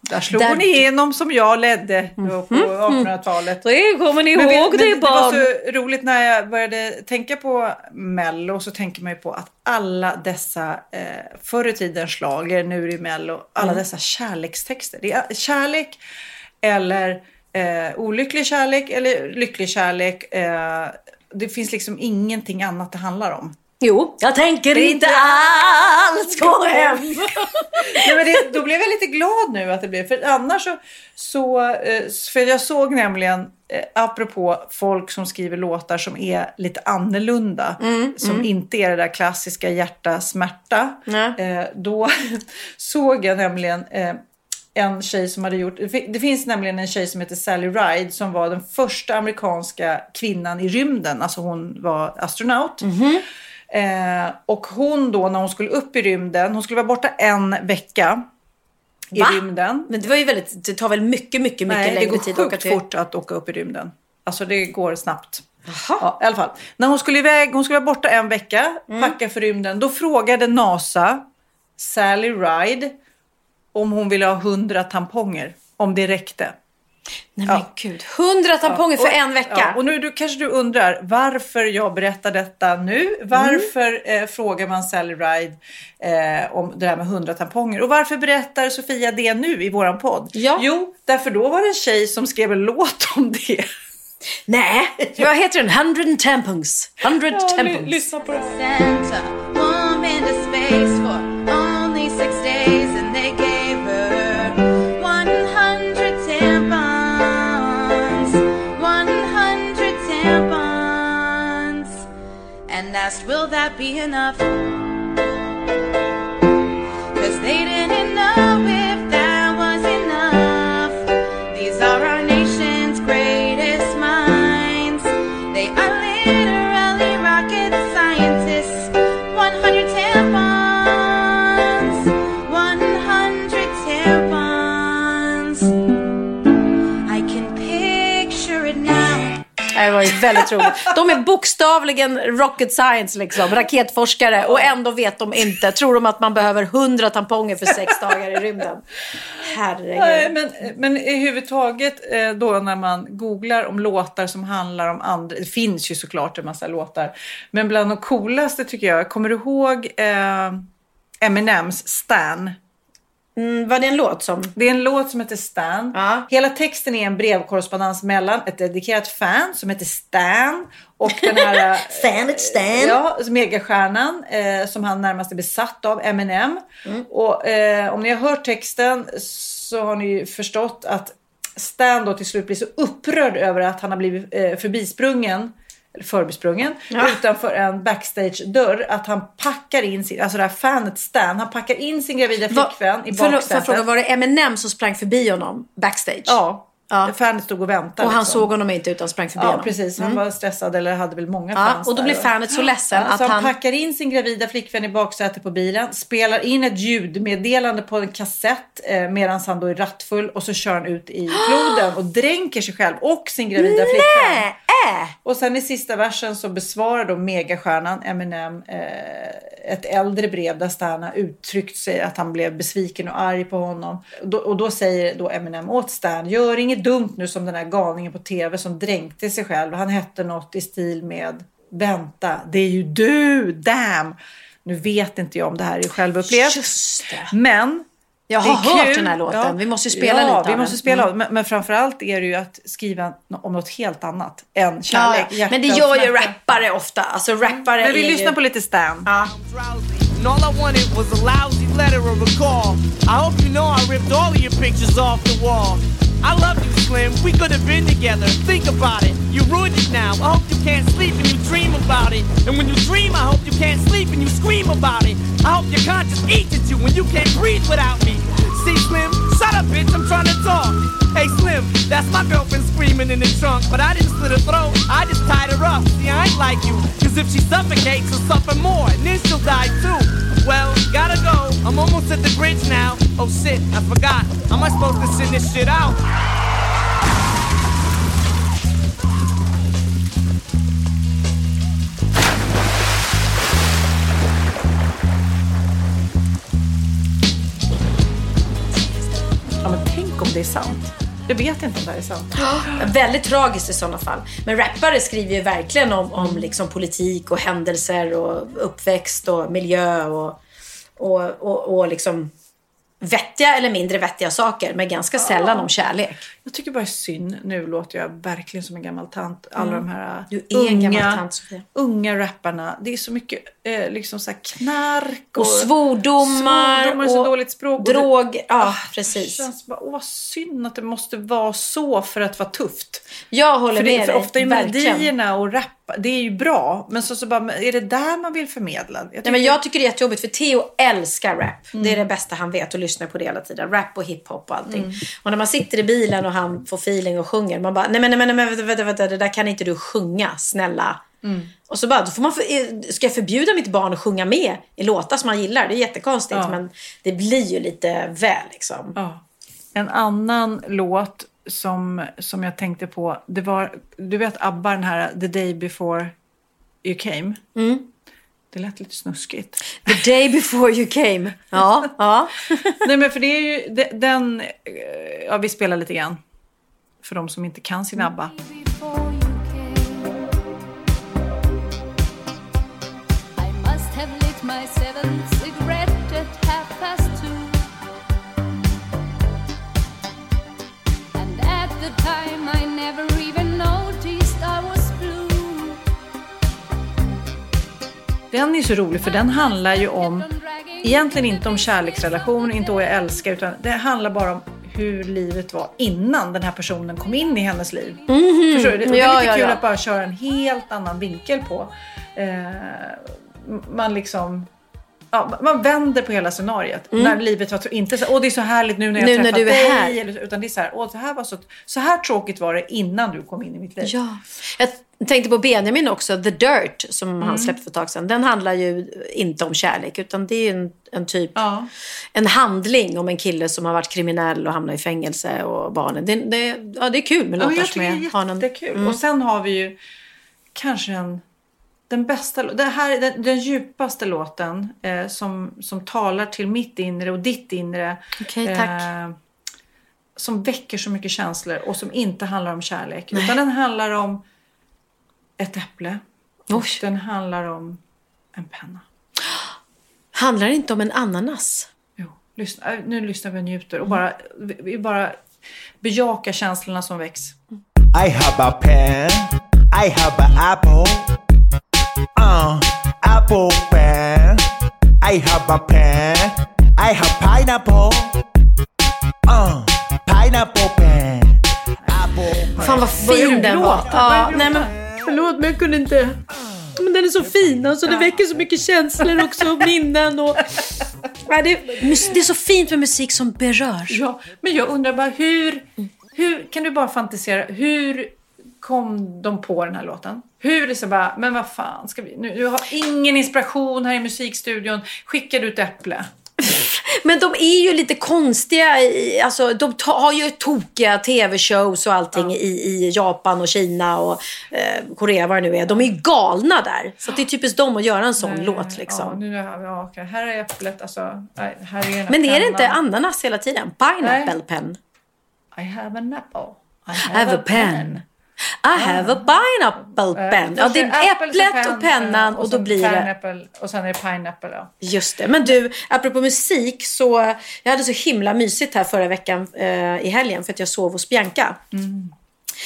S4: Där slog
S5: Där...
S4: hon igenom som jag ledde då på mm. artonhundratalet.
S5: Det kommer ni ihåg
S4: men,
S5: det,
S4: men,
S5: barn.
S4: Det var så roligt när jag började tänka på Mello, så tänker man ju på att alla dessa eh, förr i tiden slager, nu i Mello, alla mm. dessa kärlekstexter. Det är kärlek eller eh, olycklig kärlek eller lycklig kärlek. Eh, det finns liksom ingenting annat det handlar om.
S5: Jo, jag tänker det inte alls gå hem.
S4: Nej, men det, då blev jag lite glad nu att det blev. För annars så, så för jag såg nämligen, eh, apropå folk som skriver låtar som är lite annorlunda. Mm, som mm. inte är det där klassiska hjärta, smärta. Mm. Eh, då såg jag nämligen eh, en tjej som hade gjort, det finns nämligen en tjej som heter Sally Ride som var den första amerikanska kvinnan i rymden. Alltså hon var astronaut. Mm-hmm. Eh, och hon då när hon skulle upp i rymden, hon skulle vara borta en vecka i Va? rymden.
S5: Men det var ju väldigt, det tar väl mycket, mycket, mycket Nej, längre tid att åka till.
S4: Det går fort att åka upp i rymden. Alltså det går snabbt. Ja, i alla fall. När hon skulle iväg, hon skulle vara borta en vecka, mm. packa för rymden. Då frågade NASA Sally Ride om hon ville ha hundra tamponger, om det räckte.
S5: Nej men ja. gud, hundra tamponger ja. för en vecka.
S4: Ja. Och nu du, kanske du undrar varför jag berättar detta nu. Varför mm. eh, frågar man Sally Ride eh, om det här med hundra tamponger. Och varför berättar Sofia det nu i våran podd? Ja. Jo, därför då var det en tjej som skrev en låt om det.
S5: Nej, vad heter den? Hundred tampons. Hundred ja, tampons.
S4: L- lyssna på det.
S6: Santa, warm in the space for only six days and they gave her one hundred tampons, one hundred tampons, and asked, will that be enough? Cause they didn't know if that was enough. These are our nation's greatest minds. They are literally rocket scientists. one hundred tampons, one hundred tampons. I can picture it now.
S5: Det var ju väldigt roligt. De är bokstavligen rocket science liksom, raketforskare, och ändå vet de inte. Tror de att man behöver hundra tamponger för sex dagar i rymden? Herregud.
S4: Nej, men, men i huvudtaget då när man googlar om låtar som handlar om andra, det finns ju såklart en massa låtar, men bland de coolaste tycker jag, kommer du ihåg eh, Eminems Stan?
S5: Mm, vad är det en låt som?
S4: Det är en låt som heter Stan. Ja. Hela texten är en brevkorrespondens mellan ett dedikerat fan som heter Stan och den här
S5: Fanet Stan.
S4: Ja, megastjärnan eh, som han närmast är besatt av, Eminem. Mm. Och eh, om ni har hört texten så har ni ju förstått att Stan då till slut blir så upprörd över att han har blivit eh, förbisprungen eller förbisprungen, ja. utanför en backstage-dörr, att han packar in sin, alltså det här fanet Stan, han packar in sin gravida flickvän i baksätet.
S5: För att fråga, var det Eminem som sprang förbi honom backstage?
S4: Ja. Ja. Fanet stod och väntade.
S5: Och han
S4: liksom.
S5: såg honom inte utan sprang förbi
S4: ja,
S5: honom.
S4: Ja, precis. Han
S5: mm.
S4: var stressad eller hade väl många
S5: ja,
S4: fans.
S5: Och då blir fanet så ledsen
S4: ja,
S5: att
S4: så han...
S5: han
S4: packar in sin gravida flickvän i baksätet på bilen. Spelar in ett ljudmeddelande på en kassett eh, medan han då är rattfull. Och så kör han ut i floden och dränker sig själv och sin gravida flickvän.
S5: Nej!
S4: Och sen i sista versen så besvarar då megastjärnan Eminem eh, ett äldre brev där Stan har uttryckt sig att han blev besviken och arg på honom. Och då, och då säger då Eminem åt Stan, gör inget dumt nu som den här galningen på tv som dränkte sig själv. Han hette något i stil med, vänta, det är ju du, damn. Nu vet inte jag om det här är självupplevt.
S5: Just det.
S4: Men
S5: jag har hört kul. Den här låten. Ja, vi måste ju spela
S4: ja,
S5: lite av
S4: vi måste
S5: den.
S4: spela
S5: mm.
S4: men, men framförallt är det ju att skriva om något helt annat än kärlek.
S5: Ja, men det gör ju rappare ofta. Alltså rappare
S4: men vi
S5: är
S4: lyssnar
S5: ju...
S4: på lite Stan.
S5: Ja.
S7: And all I wanted was a lousy letter or a call. I hope you know I ripped all of your pictures off the wall. I love you, Slim. We could have been together. Think about it. You ruined it now. I hope you can't sleep and you dream about it. And when you dream, I hope you can't sleep and you scream about it. I hope your conscience eats at you when you can't breathe without me. See, Slim? Shut up, bitch. I'm trying to talk. Hey, Slim, that's my girlfriend screaming in the trunk. But I didn't slit her throat. I just tied her up. See, I ain't like you. Cause if she suffocates, she'll suffer more. And then she'll die too. Well, gotta go. I'm almost at the bridge now. Oh shit, I forgot. How am I supposed to send this shit out?
S4: Ja, men det är sant. Jag vet inte om det här är sant.
S5: Ja, väldigt tragiskt i sådana fall. Men rappare skriver ju verkligen om, om liksom politik och händelser och uppväxt och miljö och, och, och, och liksom vettiga eller mindre vettiga saker, men ganska sällan om kärlek.
S4: Jag tycker bara det är synd. Nu låter jag verkligen som en gammal tant. Alla mm. de här
S5: du är unga, en gammal tant, Sofia.
S4: unga rapparna. Det är så mycket eh, liksom så här knark och,
S5: och svordomar,
S4: svordomar och så dåligt språk.
S5: Och drog.
S4: Det,
S5: ja,
S4: ah,
S5: precis.
S4: Det känns bara, åh, vad synd att det måste vara så för att vara tufft.
S5: Jag håller
S4: för
S5: med
S4: det,
S5: dig.
S4: För ofta är
S5: verkligen.
S4: melodierna och rap, det är ju bra. Men så, så bara, är det där man vill förmedla? Jag
S5: Nej, men jag tycker det är jättejobbigt, för Theo älskar rap. Mm. Det är det bästa han vet, och lyssnar på det hela tiden. Rap och hiphop och allting. Mm. Och när man sitter i bilen och han får feeling och sjunger, man bara, nej men, nej, men, nej, men vänta, vänta, vänta, det där kan inte du sjunga, snälla. Mm. Och så bara, då får man för, ska jag förbjuda mitt barn att sjunga med i låtar som man gillar? Det är jättekonstigt, ja. Men det blir ju lite väl liksom.
S4: Ja. En annan låt som, som jag tänkte på, det var, du vet ABBA, den här The Day Before You Came.
S5: Mm.
S4: Det lät lite snuskigt.
S5: The Day Before You Came. Ja, ja.
S4: Nej, men för det är ju den, ja, vi spelar lite grann för de som inte kan sin ABBA. Den är så rolig, för den handlar ju om, egentligen inte om kärleksrelation, inte om jag älskar, utan det handlar bara om hur livet var innan den här personen kom in i hennes liv. Mm-hmm. Förstår du? Det, det är
S5: ja,
S4: lite
S5: ja,
S4: kul
S5: ja.
S4: att bara köra en helt annan vinkel på. Eh, man liksom... Ja, man vänder på hela scenariet. Mm. När livet var inte så, åh det är så härligt nu när jag
S5: nu
S4: träffat
S5: när du är
S4: dig.
S5: här.
S4: Eller, utan det är så här, åh det här var så, så här tråkigt var det innan du kom in i mitt liv.
S5: Ja. Jag tänkte på Benjamin också, The Dirt, som mm. han släppte för ett tag sedan. Den handlar ju inte om kärlek, utan det är en, en typ, ja. en handling om en kille som har varit kriminell och hamnat i fängelse och barnen. Det, det, ja, det är kul med låtar
S4: ja,
S5: som är, har någon...
S4: Det är kul. Mm. Och sen har vi ju kanske en... Den bästa, det här, den, den djupaste låten eh, som, som talar till mitt inre och ditt inre.
S5: Okej, okay, tack.
S4: Eh, som väcker så mycket känslor och som inte handlar om kärlek. Nej. Utan den handlar om ett äpple. Och den handlar om en penna.
S5: Handlar det inte om en ananas?
S4: Jo, lyssna, nu lyssnar vi och njuter. Och bara, vi, vi bara bejakar känslorna som väcks.
S8: I have a pen, I have an apple. Uh, apple pen. I have a pen. I have pineapple. Uh, pineapple pen. Apple.
S5: Fan vad fin den var.
S4: Ja, nej men förlåt, men jag kunde inte.
S5: Men den är så fin, alltså det väcker så mycket känslor också och minnen och ja, det, det är så fint med musik som berör.
S4: Ja, men jag undrar bara hur hur kan du bara fantisera hur kom de på den här låten? Hur är det så bara, men vad fan ska vi nu? Du har ingen inspiration här i musikstudion. Skickar du ett äpple?
S5: Men de är ju lite konstiga, alltså de ta, har ju tokiga tv-shows och allting ja. i, i Japan och Kina och eh, Korea vad det nu är. De är ju galna där. Så det är typiskt dem att göra en sån Nej, låt liksom.
S4: Ja, nu är, ja, okay. Här är äpplet, alltså. Här är
S5: Men är det inte ananas hela tiden? Pineapple Nej. pen.
S4: I have an apple. I
S5: have, I have a, a pen. pen. I have a pineapple pen. Ja, det är äpplet och pennan och, och då blir det...
S4: Och sen är det pineapple, ja.
S5: Just det. Men du, apropå musik så... Jag hade så himla mysigt här förra veckan eh, i helgen för att jag sov hos Bianca. Mm.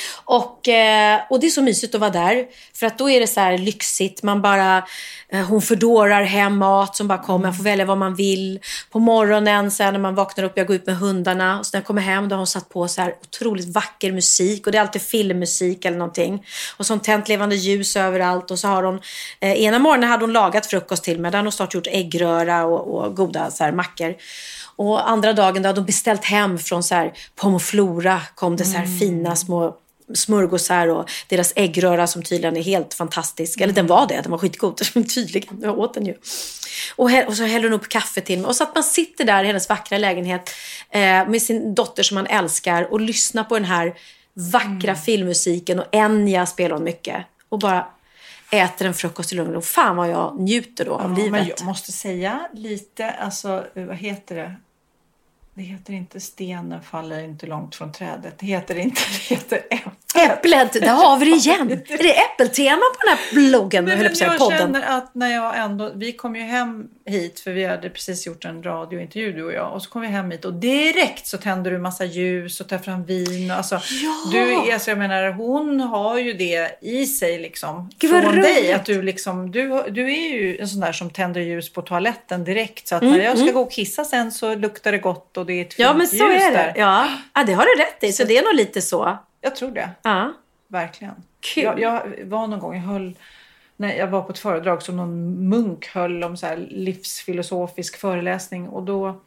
S5: Och, eh, och det är så mysigt att vara där. För att då är det så här lyxigt. Man bara... Eh, hon fördorar hem mat som bara kommer. Man får välja vad man vill. På morgonen sen när man vaknar upp. Jag går ut med hundarna. Och så när jag kommer hem då har hon satt på så här otroligt vacker musik. Och det är alltid filmmusik eller någonting. Och så har hon tänt levande ljus överallt. Och så har hon... Eh, ena morgonen hade hon lagat frukost till mig. Där har hon snart gjort äggröra och, och goda så här mackor. Och andra dagen då hade hon beställt hem från så här Pomoflora. Kom det så här mm. fina små... smörgåsar och deras äggröra som tydligen är helt fantastisk. Eller den var det, den var skitgod. Tydligen, jag åt den ju. Och, och så häller hon upp kaffe till mig. Och så att man sitter där i hennes vackra lägenhet eh, med sin dotter som man älskar och lyssnar på den här vackra mm. filmmusiken. Och Enya spelar hon mycket. Och bara äter en frukost i lugn. Och fan vad jag njuter då av
S4: ja,
S5: livet.
S4: Men jag måste säga lite, alltså vad heter det? Det heter inte stenen faller inte långt från trädet. Det heter inte, det heter äpplet.
S5: Äpplet, där har vi det igen. Är det äppeltema på den här bloggen?
S4: Nej,
S5: höll jag på att säga,
S4: jag
S5: podden.
S4: känner att när jag ändå, vi kom ju hem hit för vi hade precis gjort en radiointervju du och jag. Och så kom vi hem hit och direkt så tänder du massa ljus och tar fram vin. Och alltså,
S5: Ja.
S4: du är, alltså jag menar, hon har ju det i sig liksom.
S5: Gud, vad
S4: från
S5: roligt.
S4: dig. Att du liksom, du, du är ju en sån där som tänder ljus på toaletten direkt. Så att när jag ska gå och kissa sen så luktar det gott och det är ett fint
S5: Ja, men så
S4: ljus
S5: är det.
S4: där.
S5: Ja. ja, det har du rätt i. Så det är nog lite så.
S4: Jag tror det.
S5: Ja.
S4: Verkligen.
S5: Kul.
S4: Jag, jag var någon gång, jag höll, när jag var på ett föredrag som någon munk höll om så här livsfilosofisk föreläsning. Och då,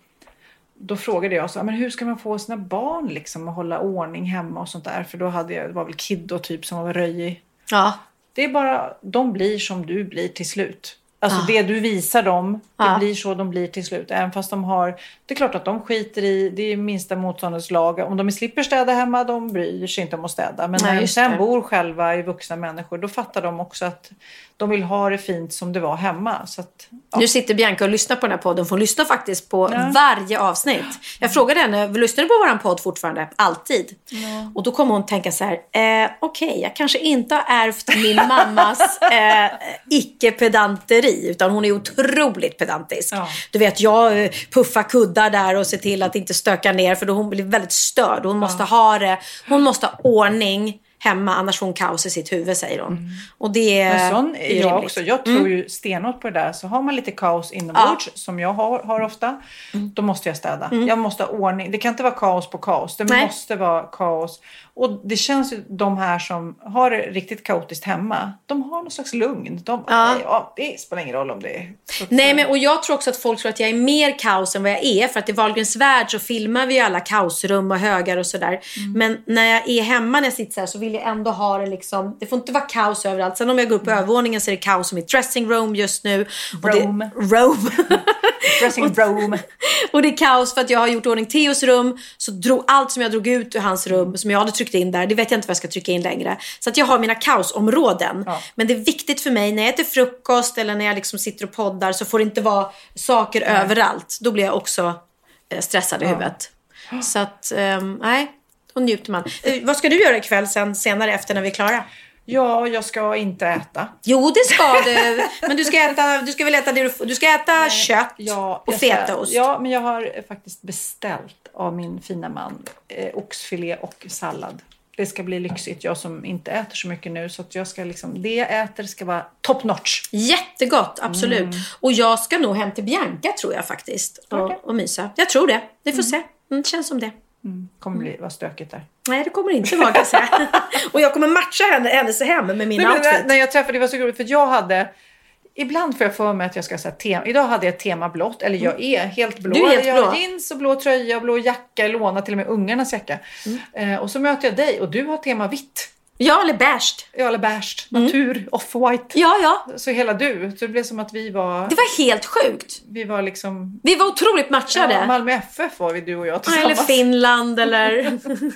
S4: då frågade jag så, men hur ska man få sina barn liksom att hålla ordning hemma och sånt där? För då hade jag, det var väl Kiddo typ som var röjig.
S5: Ja.
S4: Det är bara, de blir som du blir till slut. Alltså
S5: Ah.
S4: det du visar dem, det
S5: Ah.
S4: blir så de blir till slut. Även fast de har, det är klart att de skiter i, det är minsta motståndets lag. Om de slipper städa hemma, de bryr sig inte om att städa. Men
S5: Nej,
S4: när de
S5: just
S4: sen
S5: det.
S4: bor själva i vuxna människor, då fattar de också att de vill ha det fint som det var hemma. Så att, ja.
S5: Nu sitter Bianca och lyssnar på den här podden. Hon lyssnar faktiskt på
S4: Ja.
S5: varje avsnitt. Jag frågade henne, lyssnar du på våran podd fortfarande? Alltid. Ja. Och då kommer hon tänka så här, eh, okej, okay, jag kanske inte har ärvt min mammas eh, icke-pedanteri. Utan hon är otroligt pedantisk.
S4: Ja.
S5: Du vet, jag eh, puffar kuddar där och ser till att inte stöka ner. För då hon blir väldigt störd. Hon måste ha det, hon måste ha ordning hemma, annars får hon kaos i sitt huvud, säger hon. Mm. Och det är
S4: Men sån är jag
S5: rimligt.
S4: också. Jag tror
S5: Mm.
S4: ju stenhårt på det där. Så har man lite kaos inombords, ja. som jag har, har ofta, mm. då måste jag städa. Mm. Jag måste ha ordning. Det kan inte vara kaos på kaos. Det Nej. måste vara kaos. Och det känns ju, de här som har det riktigt kaotiskt hemma, de har någon slags lugn. De,
S5: ja.
S4: Ja, det spelar ingen roll om det är.
S5: Nej, men och jag tror också att folk tror att jag är mer kaos än vad jag är. För att i Wahlgrens värld så filmar vi ju alla kaosrum och högar och sådär. Mm. Men när jag är hemma, när jag sitter så här, så vill jag ändå ha det liksom, det får inte vara kaos överallt. Sen om jag går upp på mm. övervåningen så är det kaos som i dressing room just nu.
S4: Rome.
S5: Och det, Rome.
S4: Dressing room.
S5: Och det är kaos för att jag har gjort ordning Theos rum. Så drog allt som jag drog ut ur hans rum, som jag hade tryckt in där, det vet jag inte vad jag ska trycka in längre. Så att jag har mina kaosområden. Ja. Men det är viktigt för mig när jag äter frukost eller när jag liksom sitter och poddar, så får det inte vara saker Nej. överallt. Då blir jag också eh, stressad i ja. huvudet. Så att, um, nej, då njuter man. Eh, vad ska du göra ikväll sen, senare efter när vi är klara?
S4: Ja, jag ska inte äta.
S5: Jo, det ska du. Men du ska äta, du ska väl äta det du, du ska äta Nej, kött
S4: ja,
S5: och fetaost.
S4: Ja, men jag har faktiskt beställt av min fina man eh, oxfilé och sallad. Det ska bli lyxigt. Jag som inte äter så mycket nu, så att jag ska liksom, det jag äter ska vara top notch.
S5: Jättegott, absolut. Mm. Och jag ska nog hem till Bianca, tror jag faktiskt. Och, okay. och mysa. Jag tror det. Vi får mm. se. Mm, det känns som det.
S4: Mm. Kommer bli vara stökigt där.
S5: Nej, det kommer inte vara, kan jag säga. Och jag kommer matcha henne, hennes hem med min Nej, outfit.
S4: När, när jag träffade, det var så roligt, för jag hade, ibland får jag för mig att jag ska säga tema. Idag hade jag ett tema blått, eller jag är helt blå.
S5: Du är helt
S4: jag
S5: blå.
S4: har jeans och blå tröja och blå jacka, låna till och med ungarnas jacka. Mm. Eh, och så möter jag dig och du har tema vitt.
S5: Ja, eller beige.
S4: Ja, eller beige. Natur, mm. off-white.
S5: Ja, ja.
S4: Så hela du. Så det blev som att vi var...
S5: Det var helt sjukt.
S4: Vi var liksom...
S5: Vi var otroligt matchade.
S4: Ja, Malmö F F var vi, du och jag tillsammans.
S5: Eller Finland, eller...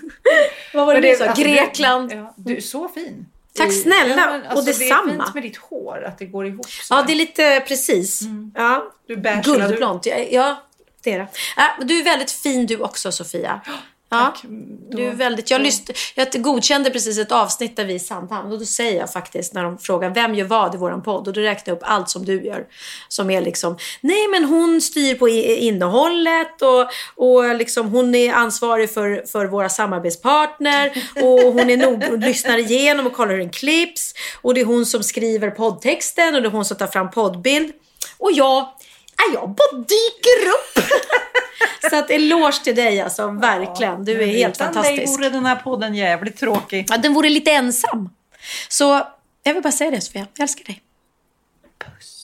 S5: Vad var det, det sa? Alltså, Grekland.
S4: Du, ja, du är så fin.
S5: Tack snälla.
S4: Ja, men, alltså,
S5: och detsamma.
S4: Det är fint med ditt hår, att det går ihop så.
S5: Ja, det är lite precis. Mm. Ja.
S4: Du är beige.
S5: Guldblont. Ja, ja, det är det. Ja, du är väldigt fin du också, Sofia. Ja, du är väldigt, jag, lyst, jag godkände precis ett avsnitt där vi är i Sandhamn. Och då säger jag faktiskt, när de frågar vem gör vad i våran podd, och då räknar jag upp allt som du gör. Som är liksom, nej men hon styr på innehållet. Och, och liksom, hon är ansvarig för, för våra samarbetspartner. Och hon är nog, och lyssnar igenom och kollar hur den klipps. Och det är hon som skriver poddtexten. Och det är hon som tar fram poddbild. Och jag, jag bara dyker upp. Så att eloge till dig, alltså, verkligen. Du är helt
S4: utan
S5: fantastisk.
S4: Utan dig vore den här podden jävligt tråkig.
S5: Ja, den vore lite ensam. Så jag vill bara säga det, Sofia. Jag älskar dig.
S1: Puss.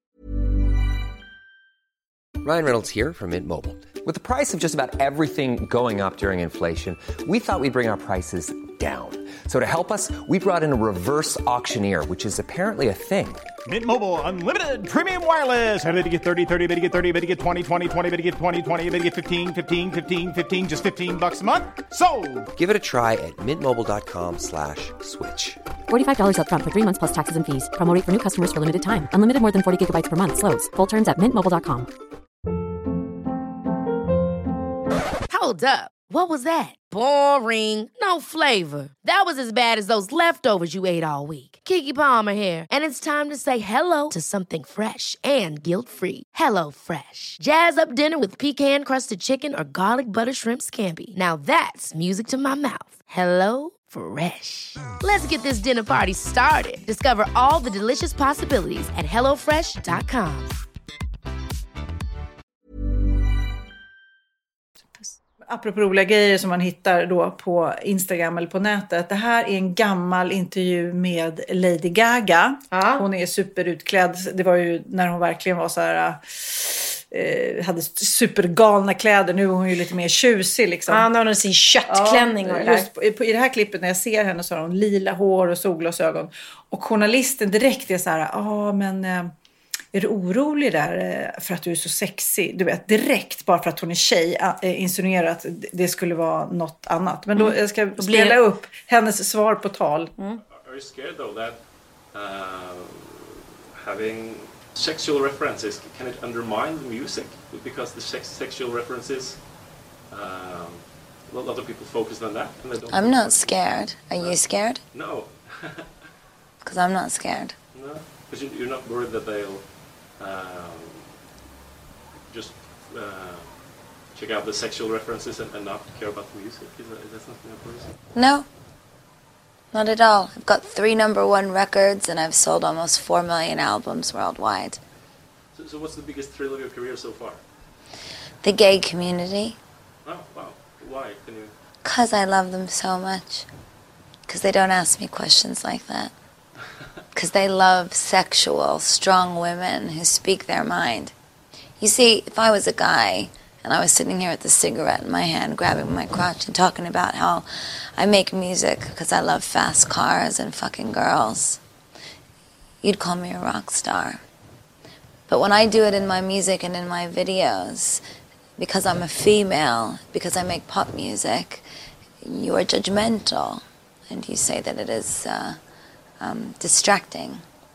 S1: Ryan Reynolds here from Mint Mobile. With the price of just about everything going up during inflation, we thought we'd bring our prices down. So to help us, we brought in a reverse auctioneer, which is apparently a thing.
S9: Mint Mobile Unlimited Premium Wireless. How to get thirty, thirty, how to get thirty, how to get twenty, twenty, twenty, how to get twenty, twenty, how to get fifteen, fifteen, fifteen, fifteen, just fifteen bucks a month? Sold!
S1: Give it a try at mintmobile.com slash switch.
S2: forty-five dollars up front for three months plus taxes and fees. Promo rate for new customers for limited time. Unlimited more than forty gigabytes per month. Slows full terms at mint mobile dot com.
S10: Hold up. What was that? Boring. No flavor. That was as bad as those leftovers you ate all week. Keke Palmer here, and it's time to say hello to something fresh and guilt-free. Hello Fresh. Jazz up dinner with pecan-crusted chicken or garlic butter shrimp scampi. Now that's music to my mouth. Hello Fresh. Let's get this dinner party started. Discover all the delicious possibilities at hello fresh dot com.
S4: Apropå roliga grejer som man hittar då på Instagram eller på nätet. Det här är en gammal intervju med Lady Gaga. Ja. Hon är superutklädd. Det var ju när hon verkligen var så här... Eh, hade supergalna kläder. Nu är hon ju lite mer tjusig liksom.
S5: Ja, hon har sin köttklänning.
S4: Ja, just på, på, i det här klippet när jag ser henne så har hon lila hår och solglasögon. Och journalisten direkt är så här... Ja, ah, men... Eh, är du orolig där för att du är så sexig? Du vet, direkt bara för att hon är tjej insinuerar att det skulle vara något annat. Men då jag ska jag spela upp hennes svar på tal. Mm.
S11: Are you scared though that uh, having sexual references, can it undermine the music? Because the sex, sexual references, um, a lot of people focus on that. And they don't.
S12: I'm not scared. Are you scared?
S11: No.
S12: Because I'm not scared.
S11: No, because you're not worried that they'll Um, just uh, check out the sexual references and, and not care about the music. Is that, is that something that worries you?
S12: No, not at all. I've got three number one records and I've sold almost four million albums worldwide.
S11: So, so what's the biggest thrill of your career so far?
S12: The gay community.
S11: Oh, wow. Why? Can you...
S12: Because I love them so much. Because they don't ask me questions like that. Because they love sexual, strong women who speak their mind. You see, if I was a guy and I was sitting here with a cigarette in my hand, grabbing my crotch and talking about how I make music because I love fast cars and fucking girls, you'd call me a rock star. But when I do it in my music and in my videos, because I'm a female, because I make pop music, you are judgmental. And you say that it is... Uh, Um, distracting.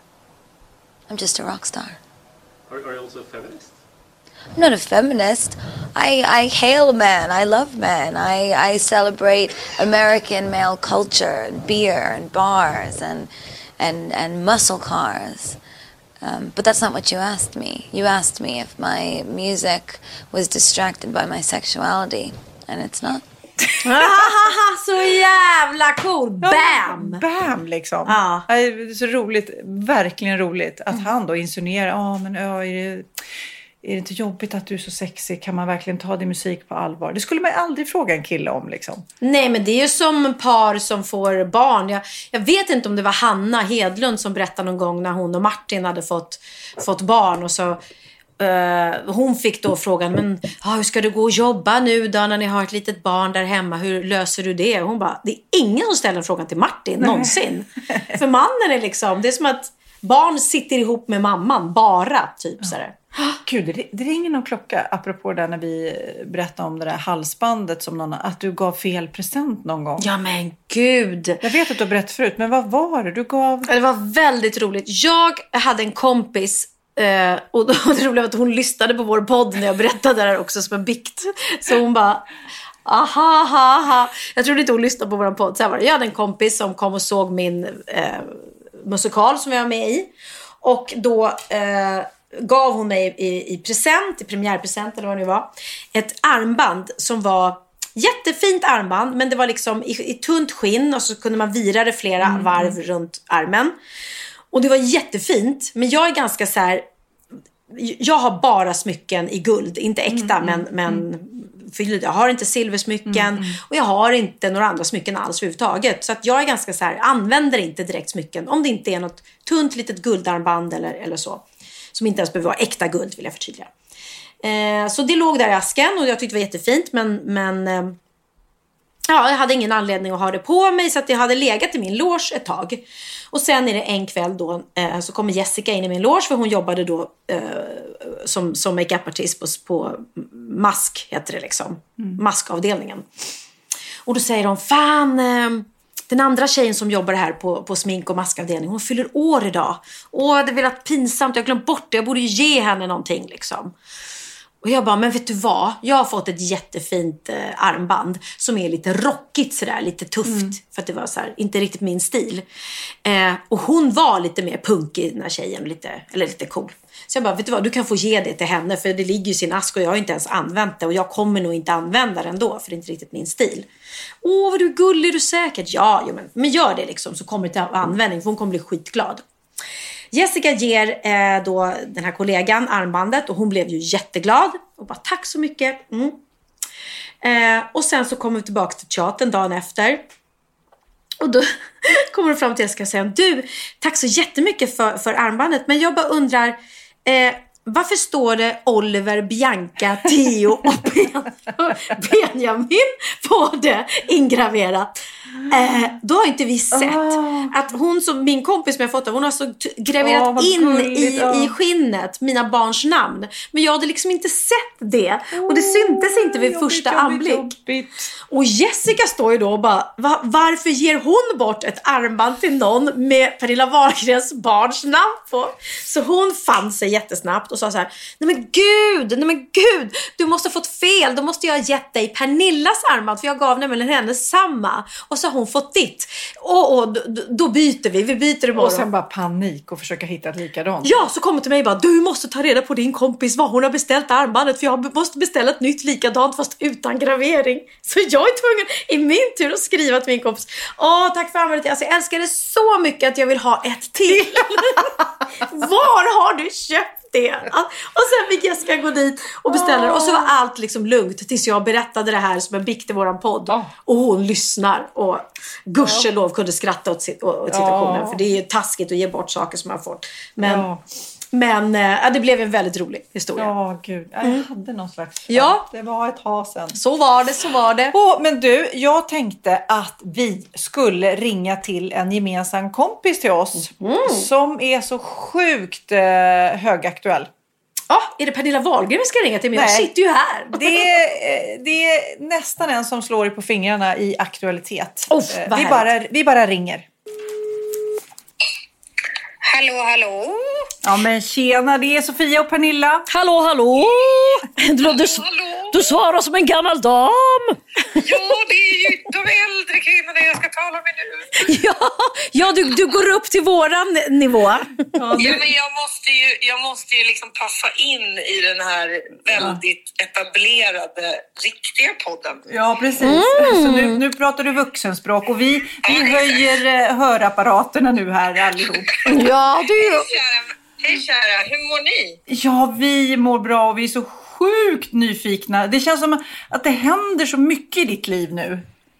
S12: I'm just a rock star.
S11: Are, are you also a feminist?
S12: I'm not a feminist. I, I hail men. I love men. I, I celebrate American male culture and beer and bars and and, and muscle cars. Um, but that's not what you asked me. You asked me if my music was distracted by my sexuality, and it's not.
S5: Så jävla cool. Bam!
S4: Bam liksom.
S5: Ja.
S4: Det är så roligt, verkligen roligt att han då insinuerar, ja ah, men ja, är det, är det inte jobbigt att du är så sexig? Kan man verkligen ta din musik på allvar? Det skulle man aldrig fråga en kille om liksom.
S5: Nej, men det är ju som par som får barn. Jag, jag vet inte om det var Hanna Hedlund som berättade någon gång när hon och Martin hade fått, fått barn och så Uh, hon fick då frågan, men ah, hur ska du gå och jobba nu då när ni har ett litet barn där hemma? Hur löser du det? Och hon bara, det är ingen som ställer frågan till Martin Nej. någonsin. För mannen är liksom, det är som att barn sitter ihop med mamman bara, typ ja. sådär.
S4: Gud, det, det ringer någon klocka apropå det när vi berättade om det där halsbandet som någon, att du gav fel present någon gång.
S5: Ja men gud.
S4: Jag vet att du har berättat förut, men vad var det du gav?
S5: Det var väldigt roligt. Jag hade en kompis Uh, och då, det roliga var att hon lyssnade på vår podd när jag berättade det här också som en bikt. Så hon bara, aha, aha, aha. Jag trodde inte hon lyssnade på vår podd. Så här var det. Jag hade en kompis som kom och såg min uh, musikal som jag var med i. Och då uh, gav hon mig i, i present, i premiärpresent eller vad det var, ett armband som var jättefint armband. Men det var liksom i, i tunt skinn och så kunde man vira det flera mm. varv runt armen. Och det var jättefint, men jag är ganska så här, jag har bara smycken i guld, inte äkta, mm, men, men mm. jag har inte silversmycken mm, mm. och jag har inte några andra smycken alls överhuvudtaget. Så att jag är ganska så här, använder inte direkt smycken om det inte är något tunt litet guldarmband eller, eller så. Som inte ens behöver vara äkta guld, vill jag förtydliga. Eh, så det låg där i asken och jag tyckte det var jättefint, men... men eh, ja, jag hade ingen anledning att ha det på mig så att jag hade legat i min loge ett tag. Och sen är det en kväll då eh, så kommer Jessica in i min loge för hon jobbade då eh, som, som make-up-artist på, på mask heter det liksom. Mm. Maskavdelningen. Och då säger de, fan eh, den andra tjejen som jobbar här på, på smink- och maskavdelningen, hon fyller år idag. Åh, det är väl att pinsamt, jag har glömt bort det, jag borde ju ge henne någonting liksom. Och jag bara, men vet du vad? Jag har fått ett jättefint eh, armband som är lite rockigt sådär, lite tufft. Mm. För att det var så här, inte riktigt min stil. Eh, och hon var lite mer punkig, den här tjejen, lite, eller lite cool. Så jag bara, vet du vad? Du kan få ge det till henne, för det ligger ju i sin ask och jag har inte ens använt det. Och jag kommer nog inte använda den då, för det är inte riktigt min stil. Åh, vad du är gullig, du säkert. Ja, jo, men, men gör det liksom, så kommer det till användning, för hon kommer bli skitglad. Jessica ger eh, då den här kollegan armbandet och hon blev ju jätteglad och bara tack så mycket. Mm. Eh, och sen så kommer vi tillbaka till chatten dagen efter. Och då kommer de fram till Jessica och säger, du, tack så jättemycket för, för armbandet, men jag bara undrar, eh, varför står det Oliver, Bianca, Theo och Ben- Benjamin på det ingraverat? Eh, då har inte vi sett oh. att hon som min kompis som jag fått av, hon har så t- graverat oh, in i, oh. i skinnet mina barns namn. Men jag hade liksom inte sett det. Och det syntes inte vid jobbigt, första jobbigt, anblick. Jobbigt. Och Jessica står ju då och bara, Va, varför ger hon bort ett armband till någon med Pernilla Wahlgrens barns namn på? Så hon fann sig jättesnabbt och sa så här, nej men gud, nej men gud, du måste ha fått fel. Då måste jag ha gett dig Pernillas armband, för jag gav nämligen henne samma. Och så har hon fått ditt. Och, och då, då byter vi, vi byter imorgon.
S4: Och sen bara panik och försöka hitta ett likadant.
S5: Ja, så kommer till mig och bara, du måste ta reda på din kompis vad hon har beställt armbandet, för jag måste beställa ett nytt likadant fast utan gravering. Så jag är tvungen i min tur att skriva till min kompis, åh tack för armbandet, alltså, jag älskar det så mycket att jag vill ha ett till. Var har du köpt det? Och sen fick Jessica gå dit och beställa, och så var allt liksom lugnt tills jag berättade det här som en bikt i våran podd. Oh. Och hon lyssnar och gudskelov kunde skratta åt, åt, åt situationen. Oh. För det är ju taskigt att ge bort saker som man har fått. Men, oh. men äh, det blev en väldigt rolig historia.
S4: Ja, oh, gud. Jag mm. hade någon slags...
S5: Ja.
S4: Det var ett ha sen.
S5: Så var det, så var det.
S4: Oh, men du, jag tänkte att vi skulle ringa till en gemensam kompis till oss. Mm. Som är så sjukt eh, högaktuell.
S5: Ja, ah, är det Pernilla Wahlgren vi ska ringa till? Men jag sitter ju här.
S4: Det är, det är nästan en som slår på fingrarna i aktualitet.
S5: Oh,
S4: vi, bara, vi bara ringer.
S13: Hallå, hallå.
S4: Ja, men tjena, det är Sofia och Pernilla.
S5: Hallå, hallå. Du, du, du svarar som en gammal dam.
S13: Ja, det är ju de äldre kvinnorna jag ska tala med nu.
S5: Ja, ja du, du går upp till våran nivå. Ja,
S13: ja, men jag måste ju, jag måste ju liksom passa in i den här väldigt ja. etablerade, riktiga podden.
S4: Ja, precis. Mm. Så nu, nu pratar du vuxenspråk och vi, vi ja, höjer uh, hörapparaterna nu här allihop.
S5: Ja, du...
S13: Hej kära, hej kära, hur mår ni?
S4: Ja, vi mår bra och vi är så sjukt nyfikna. Det känns som att det händer så mycket i ditt liv nu.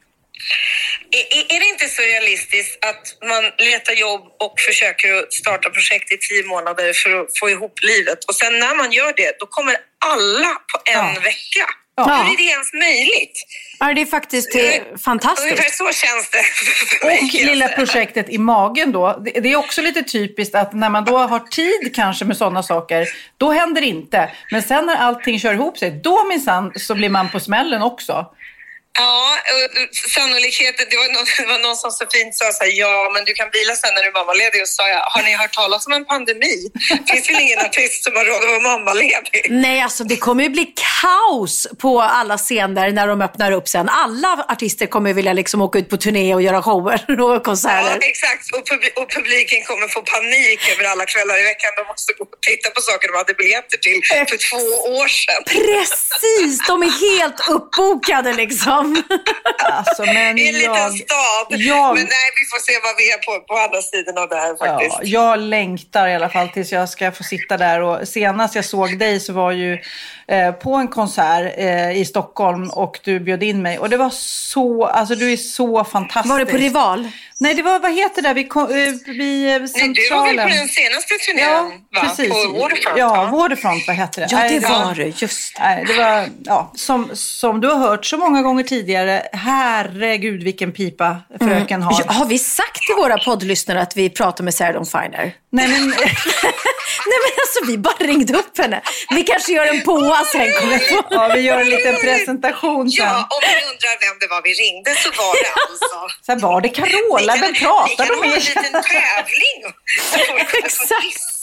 S13: Är, är det inte så realistiskt att man letar jobb och försöker starta projekt i tio månader för att få ihop livet? Och sen när man gör det, då kommer alla på en ja. vecka. Ja. Hur är det ens möjligt?
S5: Ja, det är faktiskt det är fantastiskt.
S13: Ungefär så känns det för
S4: mig. Och lilla projektet i magen då. Det är också lite typiskt att när man då har tid kanske med sådana saker, då händer det inte. Men sen när allting kör ihop sig, då minsann så blir man på smällen också.
S13: Ja, sannolikheten, det var någon, det var någon som så fint sa så här, ja men du kan bila sen när du är mammaledig, och sa jag, har ni hört talas om en pandemi? Finns väl ingen artist som har råd att vara mammaledig?
S5: Nej, alltså det kommer ju bli kaos på alla scener när de öppnar upp sen. Alla artister kommer vilja liksom åka ut på turné och göra shower och konserter.
S13: Ja, exakt, och, publi- och publiken kommer få panik över alla kvällar i veckan. De måste gå och titta på saker de hade biljetter till för två år sedan.
S5: Precis, de är helt uppbokade liksom.
S4: Alltså, men
S13: det är en
S4: jag,
S13: liten stad.
S4: jag,
S13: men nej, vi får se vad vi är på, på andra sidan av det här faktiskt.
S4: Ja, jag längtar i alla fall tills jag ska få sitta där. Och senast jag såg dig så var ju eh, på en konsert eh, i Stockholm och du bjöd in mig. Och det var så, alltså du är så fantastisk.
S5: Var det på Rival?
S4: Nej, det var, vad heter det, vid, vid centralen.
S13: Nej, du var väl på den senaste turnén,
S4: ja,
S13: va?
S4: Precis.
S13: På Waterfront.
S4: Ja, Waterfront, vad heter det?
S5: Ja, det var det, just
S4: det. Det var, ja, som, som du har hört så många gånger tidigare, herregud vilken pipa fröken har.
S5: Mm. Har vi sagt till våra poddlyssnare att vi pratar med Sarah Dawn Finer?
S4: Nej, men...
S5: Nej, men alltså vi bara ringde upp henne. Vi kanske gör en påa sen.
S4: Ja, vi gör en liten presentation sen.
S13: Ja, om ni undrar vem det var vi ringde så var det alltså...
S4: Så var det Carola, vem pratade
S13: de
S4: med?
S13: Vi kan ha en liten tävling så folk kunde få gissa.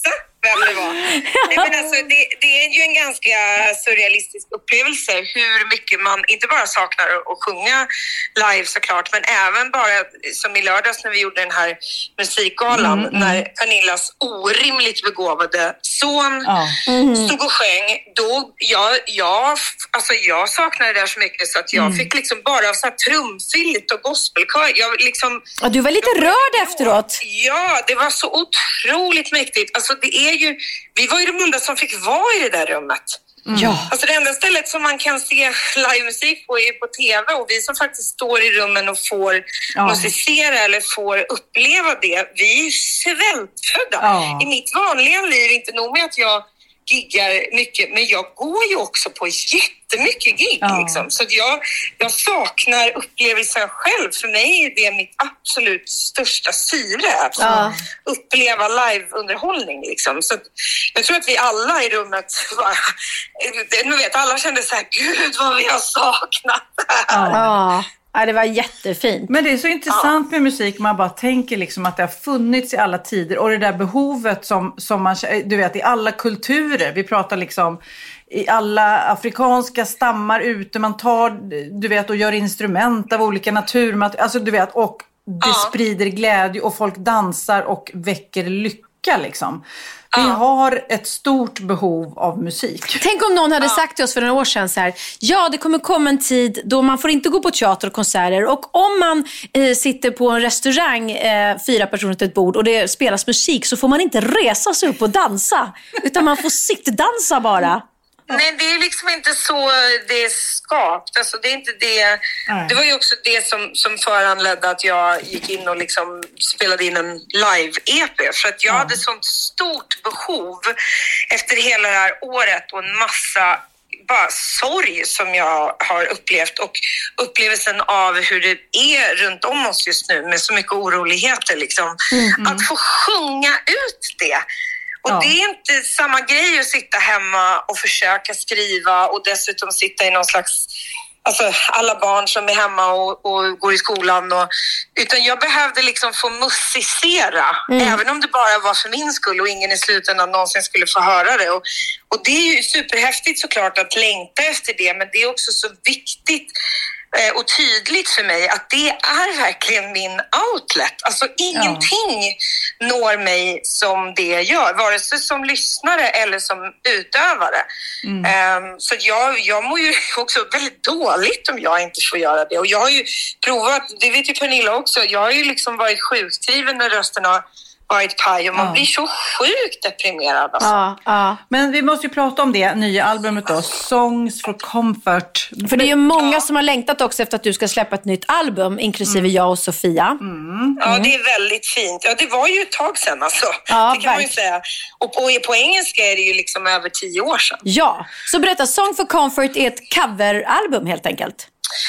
S13: vem det var. Nej, men alltså, det, det är ju en ganska surrealistisk upplevelse hur mycket man inte bara saknar att sjunga live såklart, men även bara som i lördags när vi gjorde den här musikgalan mm, när mm. Pernillas orimligt begåvade son
S4: ja.
S13: mm. stod och sjöng. Då, jag, jag, alltså, jag saknade det där så mycket så att jag mm. fick liksom bara så här trumfyllt och gospelkör. Jag liksom,
S5: ja, du var lite jag, rörd efteråt.
S13: Ja, det var så otroligt mäktigt. Alltså det är ju, vi var ju de enda som fick vara i det där rummet.
S5: Mm. Ja.
S13: Alltså det enda stället som man kan se livemusik på är på tv och vi som faktiskt står i rummen och får ja. musicera eller får uppleva det, vi är svältfödda. Ja. I mitt vanliga liv, inte nog med att jag giggar mycket, men jag går ju också på jättemycket gig ja. liksom. Så att jag, jag saknar upplevelsen själv. För mig är det mitt absolut största syre att ja. uppleva liveunderhållning liksom. Så att jag tror att vi alla i rummet bara, nu vet alla kände så här, gud vad vi har saknat det här.
S5: Ja. Ja, det var jättefint.
S4: Men det är så intressant med musik. Man bara tänker liksom att det har funnits i alla tider. Och det där behovet som, som man, du vet, i alla kulturer. Vi pratar liksom i alla afrikanska stammar ute. Man tar, du vet, och gör instrument av olika naturmaterial. Alltså, du vet, och det ja. sprider glädje och folk dansar och väcker lycka liksom. Vi har ett stort behov av musik.
S5: Tänk om någon hade sagt till oss för några år sedan så här: ja, det kommer komma en tid då man får inte gå på teater och konserter. Och om man eh, sitter på en restaurang, eh, fyra personer till ett bord och det spelas musik, så får man inte resa sig upp och dansa. Utan man får sittdansa bara.
S13: Nej, det är liksom inte så det är skapt. Alltså, det är inte det. Nej. Det var ju också det som, som föranledde att jag gick in och liksom spelade in en live-E P. För att jag ja. hade sånt stort behov efter hela det här året och en massa bara sorg som jag har upplevt och upplevelsen av hur det är runt om oss just nu med så mycket oroligheter liksom. Mm-hmm. Att få sjunga ut det. Och ja. det är inte samma grej att sitta hemma och försöka skriva och dessutom sitta i någon slags, alltså alla barn som är hemma och, och går i skolan. Och, utan jag behövde liksom få musicera, mm. även om det bara var för min skull och ingen i slutändan någonsin skulle få höra det. Och, och det är ju superhäftigt såklart att längta efter det, men det är också så viktigt och tydligt för mig att det är verkligen min outlet. Alltså ingenting ja. når mig som det gör, vare sig som lyssnare eller som utövare. Mm. Um, så jag, jag mår ju också väldigt dåligt om jag inte får göra det. Och jag har ju provat, det vet ju Pernilla också, jag har ju liksom varit sjukskriven när rösten har varit paj och man ja. blir så sjukt deprimerad. Alltså.
S4: Ja, ja. Men vi måste ju prata om det nya albumet då, Songs for Comfort.
S5: För det är ju många ja. som har längtat också efter att du ska släppa ett nytt album, inklusive mm. jag och Sofia.
S13: Mm. Ja, det är väldigt fint. Ja, det var ju ett tag sedan alltså. Ja, det kan verkligen. man ju säga. Och på, på engelska är det ju liksom över tio år sedan.
S5: Ja, så berätta, Song for Comfort är ett coveralbum helt enkelt.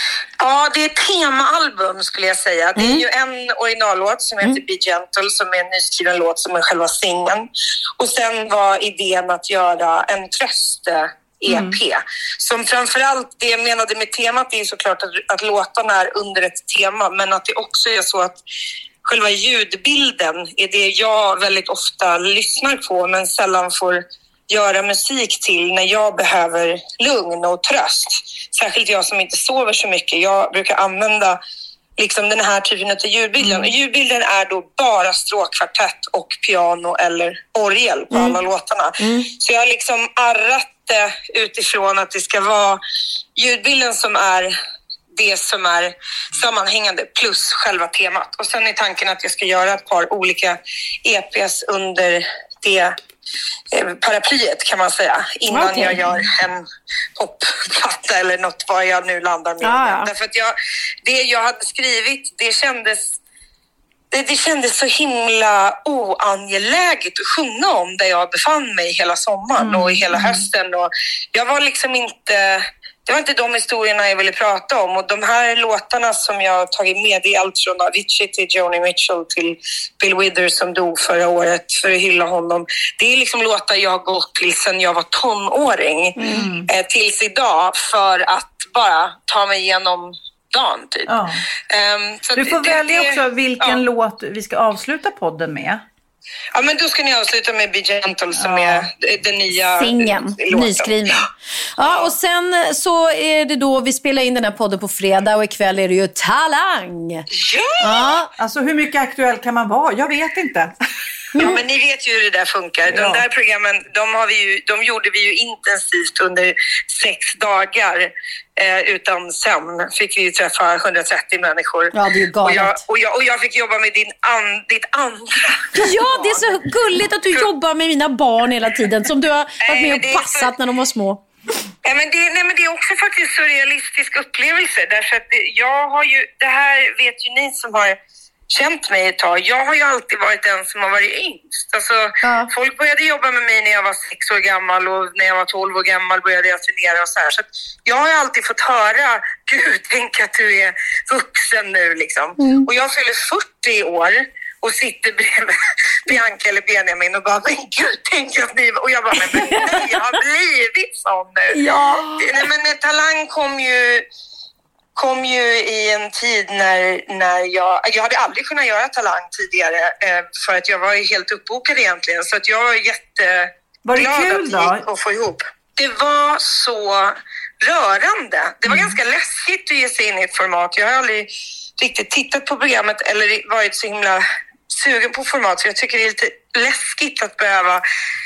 S13: Ja, det är ett temaalbum skulle jag säga. Det är mm. ju en originallåt som heter mm. Be Gentle som är en nyskriven låt som är själva singeln. Och sen var idén att göra en tröst-E P. Mm. Som framförallt, det jag menade med temat är såklart att, att låtarna är under ett tema. Men att det också är så att själva ljudbilden är det jag väldigt ofta lyssnar på men sällan får göra musik till när jag behöver lugn och tröst. Särskilt jag som inte sover så mycket. Jag brukar använda liksom den här typen av ljudbilden. Mm. Och ljudbilden är då bara stråkkvartett och piano eller orgel på mm. alla låtarna. Mm. Så jag har liksom arrat det utifrån att det ska vara ljudbilden som är det som är sammanhängande plus själva temat. Och sen är tanken att jag ska göra ett par olika E P:s under det paraplyet kan man säga innan okay. jag gör en popplatta eller något vad jag nu landar med. Ah, ja. Därför att jag, det jag hade skrivit det kändes det, det kändes så himla oangeläget att sjunga om där jag befann mig hela sommaren mm. och hela hösten och jag var liksom inte det var inte de historierna jag ville prata om. Och de här låtarna som jag har tagit med, det är allt från Avicii till Joni Mitchell till Bill Withers som dog förra året för att hylla honom. Det är liksom låtar jag har gått till sedan jag var tonåring mm. eh, tills idag för att bara ta mig igenom dagen typ.
S4: Ja. Um, så du får det, välja det, också vilken ja. låt vi ska avsluta podden med.
S13: Ja, men då ska ni avsluta med Be Gentle som ja. är den nya
S5: singeln, nyskrivna. Ja, och sen så är det då vi spelar in den här podden på fredag och ikväll är det ju Talang.
S13: Ja!
S5: ja.
S4: Alltså hur mycket aktuell kan man vara? Jag vet inte.
S13: Ja, men ni vet ju hur det där funkar. De ja. där programmen, de, har vi ju, de gjorde vi ju intensivt under sex dagar. Eh, utan sömn fick vi ju träffa hundratrettio människor.
S5: Ja, det är galet.
S13: Och jag, och jag, och jag fick jobba med din an, ditt andra.
S5: Ja, det är så gulligt att du jobbar med mina barn hela tiden. Som du har varit med och passat när de var små.
S13: Ja, men det, nej, men det är också faktiskt så realistisk upplevelse. Därför att jag har ju, det här vet ju ni som har känt mig ett tag. Jag har ju alltid varit den som har varit yngst. Alltså, ja. Folk började jobba med mig när jag var sex år gammal och när jag var tolv år gammal började jag turnera och så här. Så att jag har ju alltid fått höra, gud, tänk att du är vuxen nu liksom. Mm. Och jag fyller fyrtio år och sitter bredvid Bianca eller Benjamin och bara, men gud, tänk att ni... Och jag bara, men nej, jag har blivit sån nu.
S5: Ja.
S13: Nej, men Talang kom ju... kom ju i en tid när, när jag... Jag hade aldrig kunnat göra Talang tidigare eh, för att jag var ju helt uppbokad egentligen. Så att jag var jätteglad
S4: var det kul, då?
S13: att, att få ihop. Det var så rörande. Det var mm. ganska läskigt att ge sig in i ett format. Jag har aldrig riktigt tittat på programmet eller varit så himla sugen på format. För jag tycker det är lite läskigt att behöva...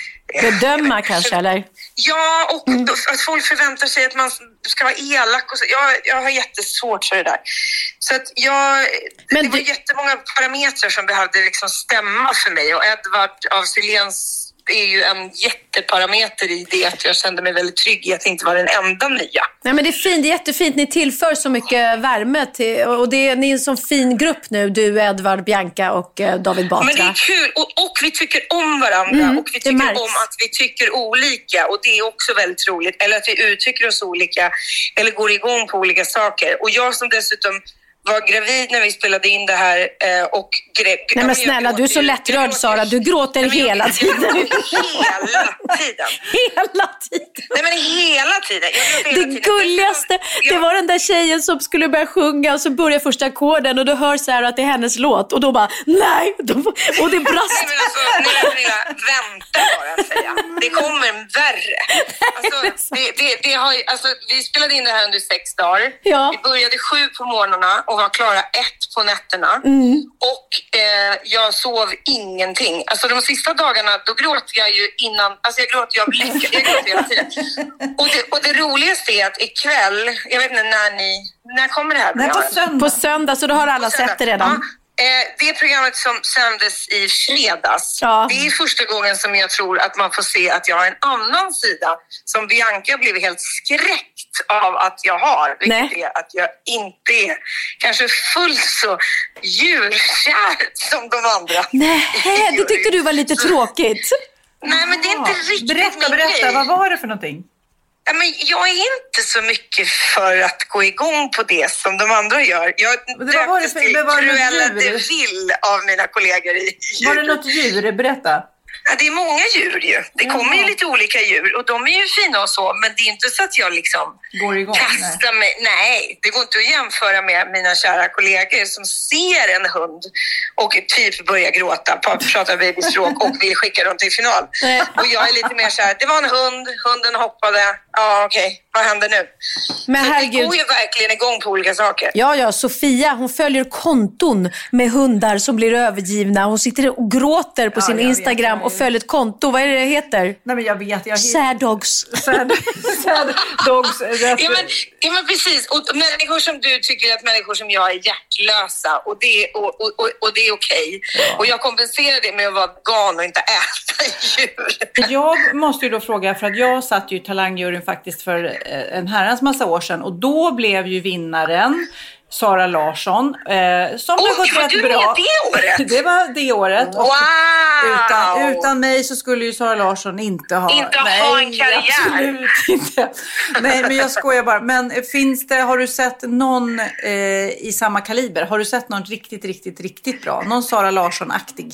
S5: Bedöma kanske, eller?
S13: Ja, och mm. att folk förväntar sig att man ska vara elak. Och så. Jag, jag har jättesvårt för det där. Så att jag, Men det var du... jättemånga parametrar som behövde liksom stämma för mig. Och Edvard av Silens är ju en jätteparameter i det att jag kände mig väldigt trygg i att inte vara den enda nya.
S5: Nej, men det är fint, det är jättefint. Ni tillför så mycket värme till, och det är, ni är en sån fin grupp nu. Du, Edvard, Bianca och eh, David Batra.
S13: Men det är kul och, och vi tycker om varandra mm, och vi tycker om att vi tycker olika och det är också väldigt roligt. Eller att vi uttrycker oss olika eller går igång på olika saker. Och jag som dessutom var gravid när vi spelade in det här eh, och grä-
S5: Nej men snälla, du är så lättrörd, Sara. Du gråter
S13: Nej,
S5: hela
S13: jag,
S5: tiden.
S13: Hela tiden.
S5: Hela tiden.
S13: Nej men hela tiden. Jag hela
S5: det
S13: tiden.
S5: gulligaste,
S13: jag...
S5: det var den där tjejen som skulle börja sjunga och så börjar första ackorden och du hör så här att det är hennes låt och då bara, nej, då, och det brast.
S13: Nej men alltså, nej, Pernilla, vänta bara att säga. Det kommer värre. Alltså, det, det, det har, alltså, vi spelade in det här under sex dagar.
S5: Ja.
S13: Vi började sju på morgnarna och var klara ett på nätterna.
S5: Mm.
S13: Och eh, jag sov ingenting. Alltså de sista dagarna, då gråter jag ju innan, alltså jag gråter, jag bläcker, jag gråter hela tiden. Och det, och det roligaste är att ikväll, jag vet inte när ni, när kommer det här?
S5: Nej, på söndag. På söndag, så då har alla sett det redan.
S13: Ja. Eh, det programmet som sändes i fredags,
S5: ja.
S13: Det är första gången som jag tror att man får se att jag har en annan sida som Bianca blev helt skräckt av att jag har. Vilket Nej. är att jag inte är kanske fullt så djurkär som de andra.
S5: Nej, det tyckte du var lite tråkigt.
S13: Nej, men det är inte riktigt
S4: Berätta,
S13: min
S4: berätta,
S13: grej.
S4: vad var det för någonting?
S13: Ja, men jag är inte så mycket för att gå igång på det som de andra gör. Jag döptes till Cruella de Vil av mina kollegor i djur.
S4: Var det något djur? Berätta.
S13: Ja, det är många djur ju. Det kommer ju lite olika djur och de är ju fina och så, men det är inte så att jag liksom
S4: går igång,
S13: kastar nej. mig. Nej, det går inte att jämföra med mina kära kollegor som ser en hund och typ börjar gråta, pratar babyspråk och vill skicka dem till final. Nej. Och jag är lite mer så här, det var en hund, hunden hoppade, ja okej, okay. Vad händer nu? Men så herregud. Det går ju verkligen igång på olika saker.
S5: Ja, ja, Sofia, hon följer konton med hundar som blir övergivna. Hon sitter och gråter på ja, sin Instagram vet, och följer ett konto. Vad är det det heter?
S4: Nej, men jag vet. Jag
S5: Sad dogs.
S4: Sad, sad dogs.
S13: Ja men, ja, men precis. Och människor som du tycker att människor som jag är hjärtlösa. Och det, och, och, och, och det är okej. Ja. Och jag kompenserar det med att vara vegan och inte äta djur.
S4: Jag måste ju då fråga, för att jag satt ju i Talangjuryn faktiskt för en herrans massa år sedan. Och då blev ju vinnaren Sara Larsson, eh, som
S13: oh,
S4: har gått rätt
S13: bra.
S4: bra.
S13: Det året?
S4: Det var det året.
S13: Wow!
S4: Utan, utan mig så skulle ju Sara Larsson inte ha...
S13: Inte nej, ha en karriär.
S4: Absolut inte. Nej, men jag skojar bara. Men finns det, har du sett någon eh, i samma kaliber? Har du sett någon riktigt, riktigt, riktigt bra? Någon Sara Larsson-aktig?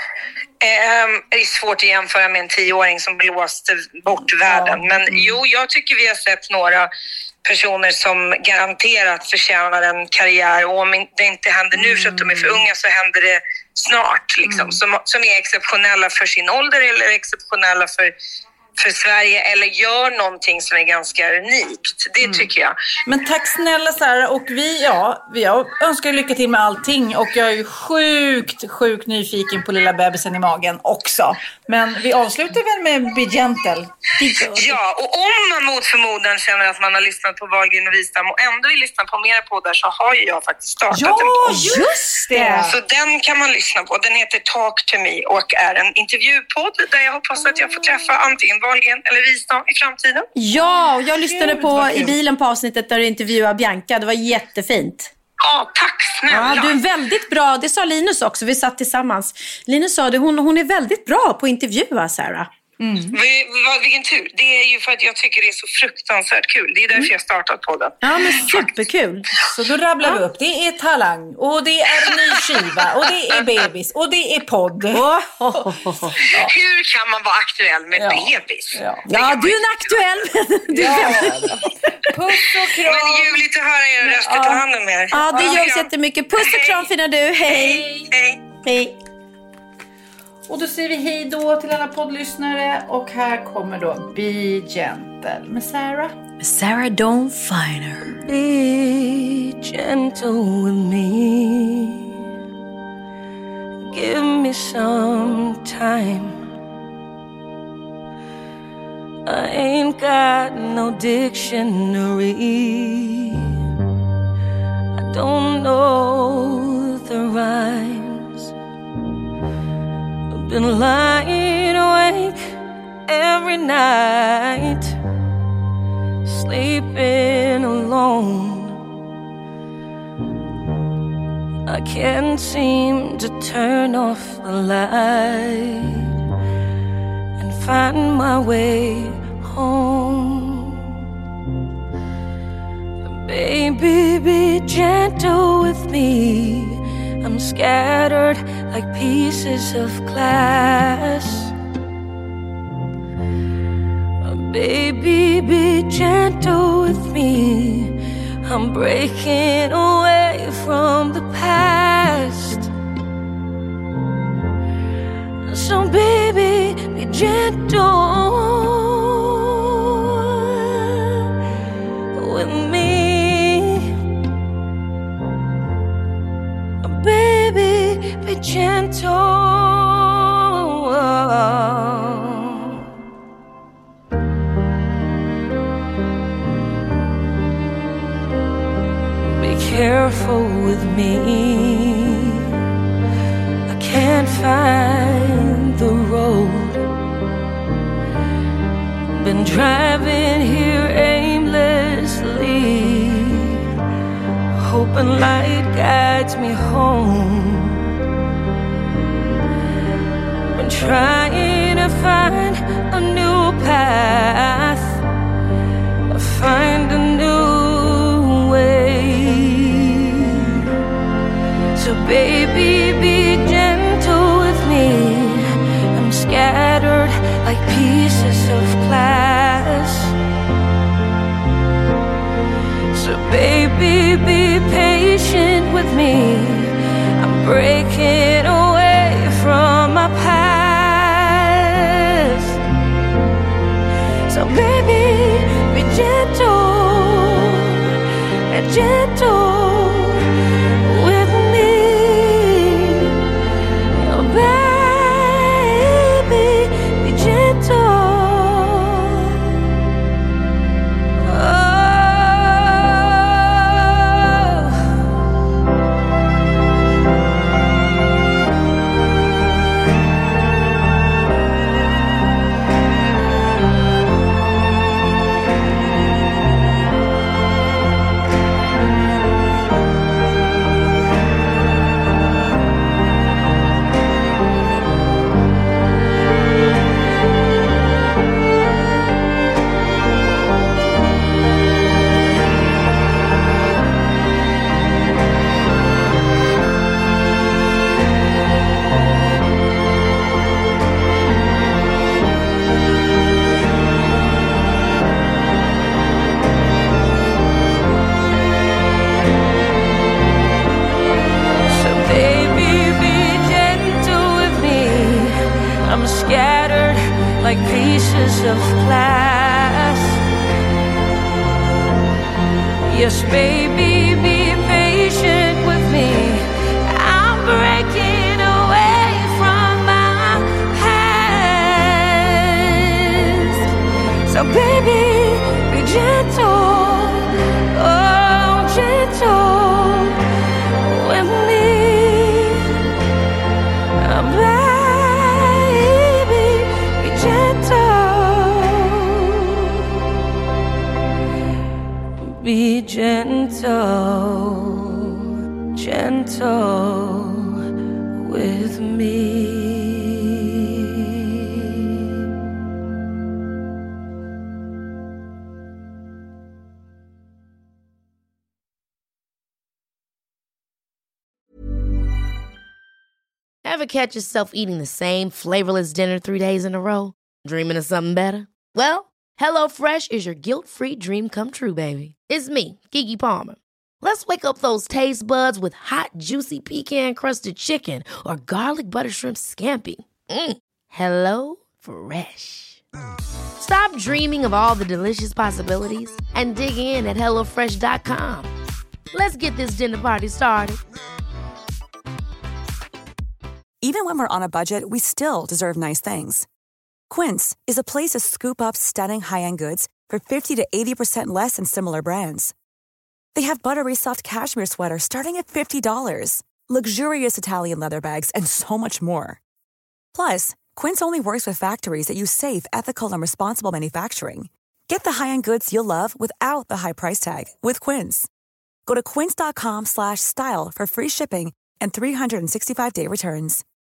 S13: Um, det är svårt att jämföra med en tioåring som blåste bort världen. Ja. Men mm. jo, jag tycker vi har sett några personer som garanterat förtjänar en karriär. Och om det inte händer nu för att de är för unga så händer det snart liksom, som, som är exceptionella för sin ålder eller exceptionella för för Sverige eller gör någonting som är ganska unikt. Det mm. tycker jag.
S4: Men tack snälla Sarah, och vi, ja, jag önskar lycka till med allting och jag är ju sjukt, sjukt nyfiken på lilla bebisen i magen också. Men vi avslutar väl med Be Gentle.
S13: Ja, och om man mot förmodan känner att man har lyssnat på Wahlgren och Wistam och ändå vill lyssna på mer poddar så har ju jag faktiskt startat
S4: ja,
S13: en podd.
S4: Just det!
S13: Så den kan man lyssna på. Den heter Talk to Me och är en intervjupodd där jag hoppas att jag får träffa antingen Wahlgren eller Wistam i framtiden.
S5: Ja, och jag lyssnade på i bilen på avsnittet där du intervjuade Bianca. Det var jättefint.
S13: Ja, tack snälla.
S5: Ja, du är väldigt bra. Det sa Linus också. Vi satt tillsammans. Linus sa det. Hon, hon är väldigt bra på att intervjua, Sarah.
S13: Mm. Vi, vilken tur. Det är ju för att jag tycker det är så fruktansvärt kul. Det är därför mm. jag startat podden.
S5: Ja, men superkul.
S4: Så då rabblar vi upp. Det är talang och det är en ny skiva och det är bebis och det är podd.
S5: Oh, oh, oh, oh.
S13: Ja. Hur kan man vara aktuell med
S4: ja.
S13: bebis?
S5: Ja, ja du är en aktuell. Du är
S4: ja. Puss och kram.
S13: Men ljuvligt att höra er röst. Ja. Ta hand om er.
S5: Ja, det gör oss jättemycket. Puss och kram, fina du. Hej.
S13: Hej. Hej.
S5: Hej.
S4: Och då säger vi hej då till alla poddlyssnare. Och här kommer då Be Gentle med Sarah.
S5: Sarah Dawn Finer.
S14: Be gentle with me. Give me some time. I ain't got no dictionary. I don't know the rhymes. Been lying awake every night, sleeping alone. I can't seem to turn off the light and find my way home. Baby, be gentle with me. I'm scattered like pieces of glass. Baby, be gentle with me. I'm breaking away from the past. So baby, be gentle with me. Baby, be gentle. Be careful with me. I can't find the road. Been driving here aimlessly, hoping light guides me home. Been trying to find a new path, find a new way. So baby, be gentle with me. I'm scattered like pieces of glass. So baby, be patient with me. I'm breaking away from my past. So baby, be gentle, gentle with me. Oh baby, be gentle. matters of class. Yes, baby, be patient with me. I'm breaking away from my past. So baby, be gentle, oh, gentle with me. Oh, baby, be gentle. Be gentle, gentle with me.
S10: Ever catch yourself eating the same flavorless dinner three days in a row? Dreaming of something better? Well, HelloFresh is your guilt-free dream come true, baby. It's me, Keke Palmer. Let's wake up those taste buds with hot, juicy pecan-crusted chicken or garlic butter shrimp scampi. Mm. Hello Fresh. Stop dreaming of all the delicious possibilities and dig in at hello fresh dot com. Let's get this dinner party started.
S15: Even when we're on a budget, we still deserve nice things. Quince is a place to scoop up stunning high-end goods for fifty to eighty percent less than similar brands. They have buttery soft cashmere sweaters starting at fifty dollars, luxurious Italian leather bags, and so much more. Plus, Quince only works with factories that use safe, ethical, and responsible manufacturing. Get the high-end goods you'll love without the high price tag with Quince. Go to quince dot com slash style for free shipping and three sixty-five day returns.